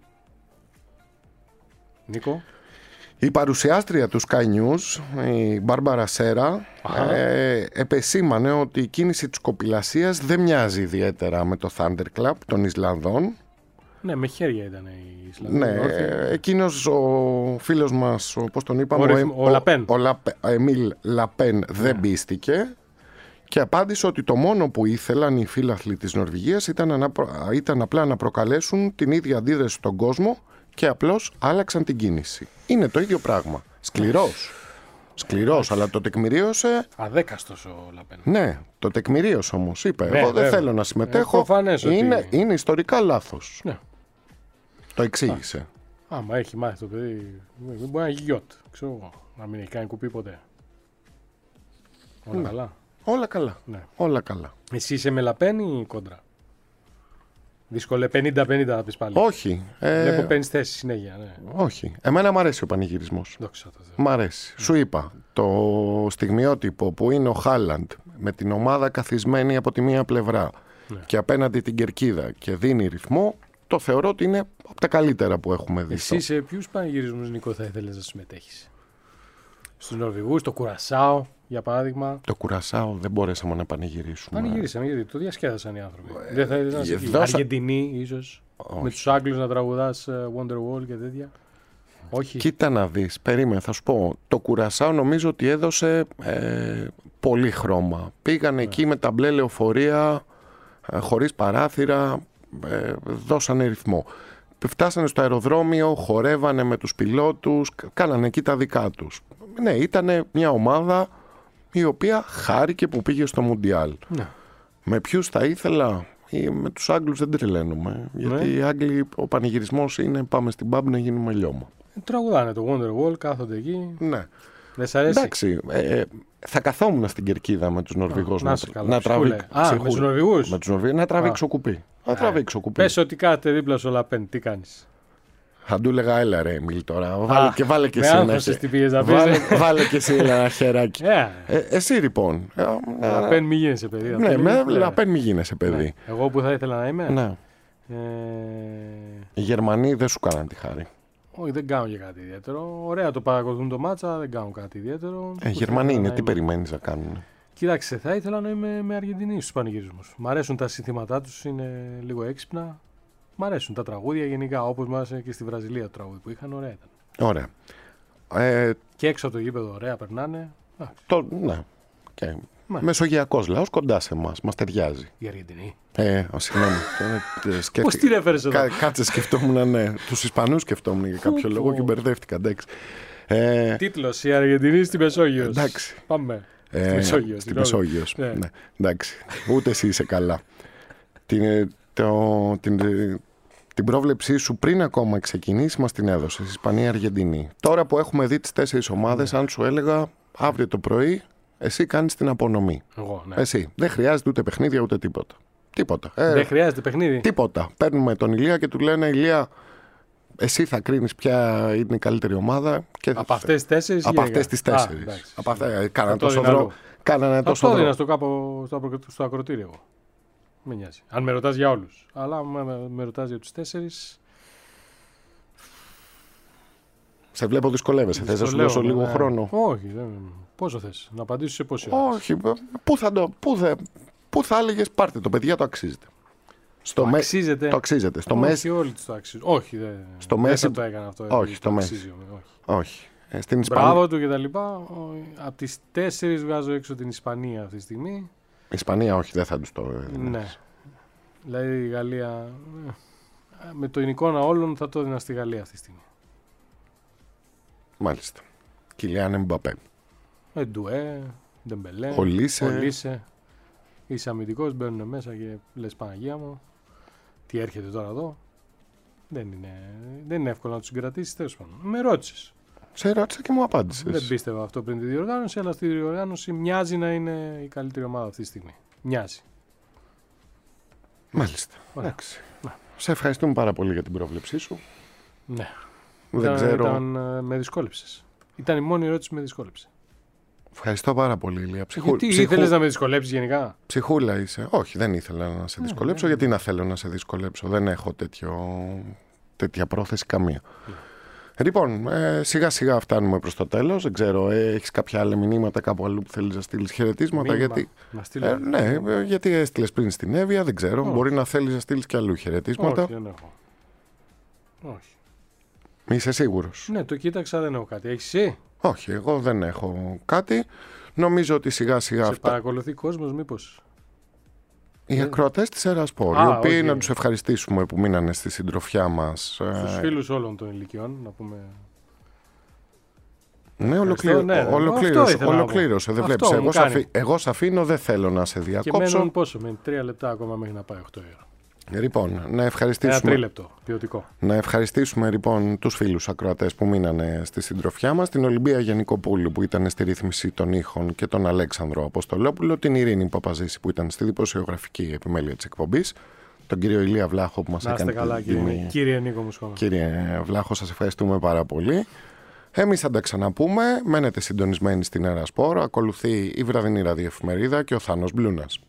Νίκο. Η παρουσιάστρια του Sky News, η Μπάρμπαρα Σέρα, Αχα. ε, επεσήμανε ότι η κίνηση της κοπηλασίας δεν μοιάζει ιδιαίτερα με το Thunder Club των Ισλανδών. Ναι, με χέρια ήταν οι Ισλανδοί. Ναι, όρθιοι. ε, εκείνος ο φίλος μας, ο- πώς τον είπαμε, Ο ρυθμ- ο Λαπέν. ο Λαπέ- ο Εμίλ Λαπέν δεν πίστηκε και απάντησε ότι το μόνο που ήθελαν οι φίλαθλοι της Νορβηγίας ήταν, να, προ- ήταν απλά να προκαλέσουν την ίδια αντίδραση στον κόσμο και απλώς άλλαξαν την κίνηση. Είναι το ίδιο πράγμα. Σκληρός. Σκληρός, αλλά το τεκμηρίωσε. Αδέκαστος ο Λαπέν. Ναι, το τεκμηρίωσε όμως. Είπε, Ναι, εγώ δεν βέβαια. θέλω να Ε, συμμετέχω. προφανές ότι- είναι, είναι ιστορικά λάθος. Ναι. Το εξήγησε. Άμα έχει μάθει το παιδί, δεν μπορεί να έχει γιότ. Ξέρω εγώ, να μην έχει κάνει κουπί ποτέ. Όλα Ναι. καλά. Όλα καλά. Ναι. Όλα καλά. Εσύ είσαι με Λαπέν ή κόντρα. Δύσκολε πενήντα πενήντα θα πεις πάλι. Όχι. ε, Βλέπω παίρνεις θέση συνέχεια. Ναι. όχι. Εμένα μου αρέσει ο πανηγυρισμός. Δόξα τω Θεώ. Μ' αρέσει. Σου είπα, το στιγμιότυπο που είναι ο Χάλαντ με την ομάδα καθισμένη από τη μία πλευρά Ναι. και απέναντι την κερκίδα και δίνει ρυθμό, το θεωρώ ότι είναι από τα καλύτερα που έχουμε δει. Εσύ σε ποιους πανηγυρισμούς, Νίκο, θα ήθελες να συμμετέχεις? Στους Νορβηγούς, το Κουρασάο, για παράδειγμα. Το Κουρασάο δεν μπορέσαμε να πανηγυρίσουμε. Πανηγύρισαν γιατί το διασκέδασαν οι άνθρωποι. δεν θα ήθελες να είσαι εκεί. δώσα- Αργεντινή, ίσως. Όχι. Με τους Άγγλους να τραγουδάς ε, Wonderwall και τέτοια. Όχι. Κοίτα να δεις, περίμενε, θα σου πω. Το Κουρασάο νομίζω ότι έδωσε ε, πολύ χρώμα. Πήγαν εκεί με τα μπλε λεωφορεία, ε, χωρίς παράθυρα, ε, δώσανε ρυθμό. Φτάσανε στο αεροδρόμιο, χορεύανε με τους πιλότους, κα- κάνανε εκεί τα δικά τους. Ναι, ήταν μια ομάδα η οποία χάρηκε που πήγε στο Μουντιάλ. Ναι. Με ποιους θα ήθελα, ή με τους Άγγλους δεν τρελαίνουμε. Γιατί Ναι. οι Άγγλοι, ο πανηγυρισμός είναι πάμε στην pub να γίνουμε λιώμα. Τραγουδάνε το Wonderwall, κάθονται εκεί. Ναι. Δεν σ' αρέσει? Εντάξει, ε, θα καθόμουν στην κερκίδα με τους Νορβηγούς να να, είσαι καλά, να ψυχούλε. τραβήξω. Α, με τους Νορβηγούς? Με τους Νορβηγούς, να τραβήξω κουπί. Να τραβήξω κουπί. Πες ότι κάθεται δίπλα στο Λαπέν, τι κάνεις? Θα του έλεγα, έλα ρε Εμίλ τώρα. Βάλε, Α, και, βάλε και με εσύ ένα άγχωσες χε- τι πήγες να πεις, βάλε, ε. βάλε και εσύ ένα χεράκι. Ε, Ε, εσύ λοιπόν. Ε, ε, Λαπέν μη γίνεσαι παιδί. αυτό ναι, είναι. με Ναι. Λαπέν μη γίνεσαι παιδί. Ναι. Εγώ που θα ήθελα να είμαι. Ναι. Ε, Οι Γερμανοί δεν σου κάναν τη χάρη. όχι, δεν κάνω και κάτι ιδιαίτερο. Ωραία το παρακολουθούν το μάτσα, δεν κάνω κάτι ιδιαίτερο. Ε, οι Που Γερμανοί θα ήθελα είναι, να τι είμαι. περιμένεις να κάνουν. Κοίταξε, θα ήθελα να είμαι με Αργεντινή στους πανηγυρισμούς. Μ' αρέσουν τα συνθήματά τους, είναι λίγο έξυπνα. Μ' αρέσουν τα τραγούδια γενικά, όπως μ' άρεσε και στη Βραζιλία το τραγούδι που είχαν, ωραία ήταν. Ωραία. Ε, Και έξω από το γήπεδο, ωραία περνάνε. Εντάξει, το, ναι. Και Ναι. μεσογειακός λαός κοντά σε εμάς. Μας ταιριάζει. η Αργεντινή. Ε, ο, συγγνώμη. Τώρα, ε, σκέφτηκα- Πώς την έφερες εδώ? Κα- Κάτσε, σκεφτόμουν, ναι. Τους Ισπανούς σκεφτόμουν για κάποιο Φου, λόγο φου. και μπερδεύτηκα, εντάξει. Ε, Τίτλος, η Αργεντινή στη Μεσόγειο. εντάξει. Πάμε. Ε, στη Μεσόγειο. Στη στην Μεσόγειο. Ναι. Ναι. Εντάξει. Ούτε εσύ είσαι καλά. Την, ε, το, την, ε, την πρόβλεψή σου πριν ακόμα ξεκινήσει μας την έδωσε. Ισπανία-Αργεντινή. Τώρα που έχουμε δει τις τέσσερις ομάδες, Ναι. αν σου έλεγα αύριο το πρωί, εσύ κάνεις την απονομή. Εγώ, ναι. Εσύ. Δεν χρειάζεται ούτε παιχνίδια ούτε τίποτα. Τίποτα. Ε, Δεν χρειάζεται παιχνίδι. Τίποτα. Παίρνουμε τον Ηλία και του λένε Ηλία, εσύ θα κρίνεις ποια είναι η καλύτερη ομάδα. Και Από αυτές τις τέσσερις. από γενικά. αυτές τις Α, τέσσερις. εντάξει. Από αυτά, ε, κάνανε Θα το τόσο έδινα δρόμο. αλλού. Κάνανε Θα τόσο το έδινα δρόμο. στο, κάπου, στο, ακρο- στο ακροτήριο εγώ. Με νοιάζει. Αν με ρωτάς για όλους. Αλλά αν με, με ρωτάς για τους τέσσερις. Σε βλέπω δυσκολεύεσαι. Θες να σου δώσω δυσκολεύομαι, λίγο ναι. χρόνο. Όχι. Δεν... Πόσο θες. Να απαντήσω σε πόση ώρα. Όχι. Πού θα το. Πού, δε, πού Που θα έλεγες πάρτε το, παιδιά, το αξίζετε. Στο το με... αξίζεται. Το αξίζεται. Στο όχι, μέση... όλοι τους το αξίζουν. Όχι, δεν, στο μέση... μέση... δεν το έκανα αυτό. Όχι, στο μέση. Αξίζει, όχι. όχι. Ε, στην Μπράβο Ισπανία... του και τα λοιπά. Από τις τέσσερις βγάζω έξω την Ισπανία αυτή τη στιγμή. Η Ισπανία όχι, δεν θα τους το... Ναι. Δηλαδή η Γαλλία... Με το εικόνα όλων θα το έδινα στη Γαλλία αυτή τη στιγμή. Μάλιστα. Κιλιάν Εμπαπέ. Εντουέ, Ντεμπελέ, Ολίσε. Είσαι αμυντικός, μπαίνουν μέσα και λες Παναγία μου. Τι έρχεται τώρα εδώ. Δεν είναι, δεν είναι εύκολο να τους συγκρατήσεις, τέλος πάντων. Με ρώτησες. Σε ρώτησα και μου απάντησες. Δεν πίστευα αυτό πριν τη διοργάνωση, αλλά στη διοργάνωση μοιάζει να είναι η καλύτερη ομάδα αυτή τη στιγμή. Μοιάζει. Μάλιστα. Εντάξει. Ναι. Σε ευχαριστούμε πάρα πολύ για την πρόβλεψή σου. Ναι. Δεν ήταν, ξέρω... ήταν, με δυσκόλεψες. Ήταν η μόνη ερώτηση που με δυσκόλεψε. Ευχαριστώ πάρα πολύ, Ηλία. Ψυχου... Γιατί Ψυχου... ήθελες να με δυσκολέψεις γενικά? Ψυχούλα είσαι. Όχι, δεν ήθελα να σε δυσκολέψω. Yeah, yeah. Γιατί να θέλω να σε δυσκολέψω. Δεν έχω τέτοιο... τέτοια πρόθεση καμία. Yeah. Λοιπόν, ε, σιγά σιγά φτάνουμε προς το τέλος. Δεν ξέρω, ε, έχεις κάποια άλλα μηνύματα κάπου αλλού που θέλεις να στείλεις χαιρετίσματα? Μήνυμα. Γιατί... Ε, ναι, ε, γιατί έστειλες πριν στην Εύβοια, δεν ξέρω. Όχι. Μπορεί να θέλεις να στείλεις και αλλού χαιρετίσματα. Όχι, δεν έχω. Όχι. Είσαι σίγουρος? Ναι, το κοίταξα, δεν έχω κάτι. Έχεις εσύ? Όχι, εγώ δεν έχω κάτι. Νομίζω ότι σιγά σιγά σε αυτά... παρακολουθεί κόσμος μήπως? Οι ακροατές της Ερασπορ, οι οποίοι όχι. Να τους ευχαριστήσουμε που μείνανε στη συντροφιά μας. Στους ε... φίλους όλων των ηλικιών, να πούμε... Ναι, ολοκλήρω... ναι, ναι. ολοκλήρωσε. ολοκλήρωσε. Δεν βλέπεις. Εγώ, σαφή... εγώ σ' αφήνω, δεν θέλω να σε διακόψω. Και μένουν πόσο, μένουν τρία λεπτά ακόμα μέχρι να πάει οκτώ ώρα. Λοιπόν, να ευχαριστήσουμε... Ένα τρίλεπτο, ποιοτικό. Να ευχαριστήσουμε λοιπόν τους φίλους ακροατές που μείνανε στη συντροφιά μας, την Ολυμπία Γενικοπούλου που ήταν στη ρύθμιση των ήχων και τον Αλέξανδρο Αποστολόπουλο, την Ειρήνη Παπαζήση που ήταν στη δημοσιογραφική επιμέλεια της εκπομπής, τον κύριο Ηλία Βλάχο που μας να έκανε καλά, την τιμή. Κύριε, κύριε Νίκο Μουσχώμα. Κύριε Βλάχο, σας ευχαριστούμε πάρα πολύ. Εμείς θα τα ξαναπούμε. Μένετε συντονισμένοι στην Ερασπορ. Ακολουθεί η βραδινή ραδιοεφημερίδα και ο Θάνος Μπλούνας.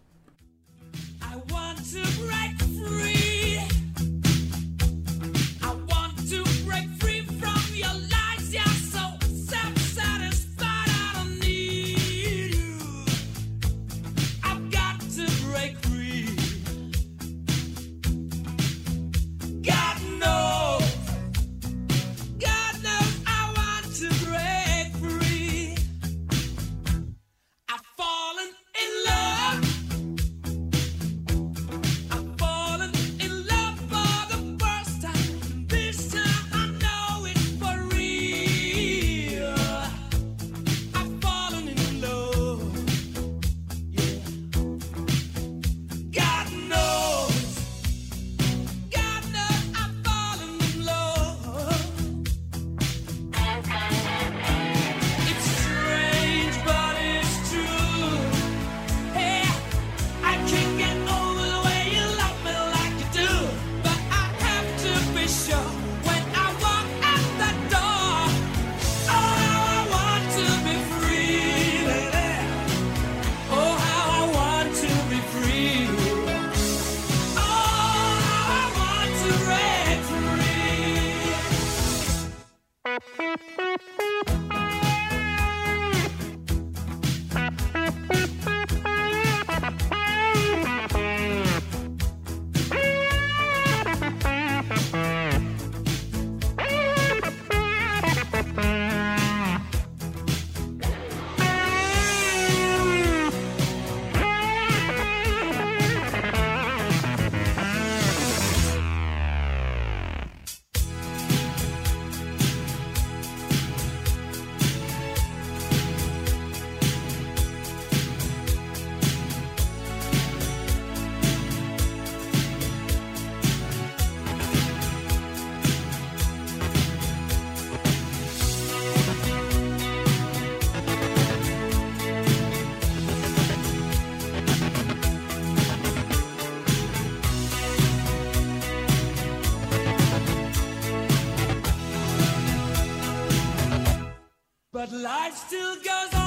But life still goes on.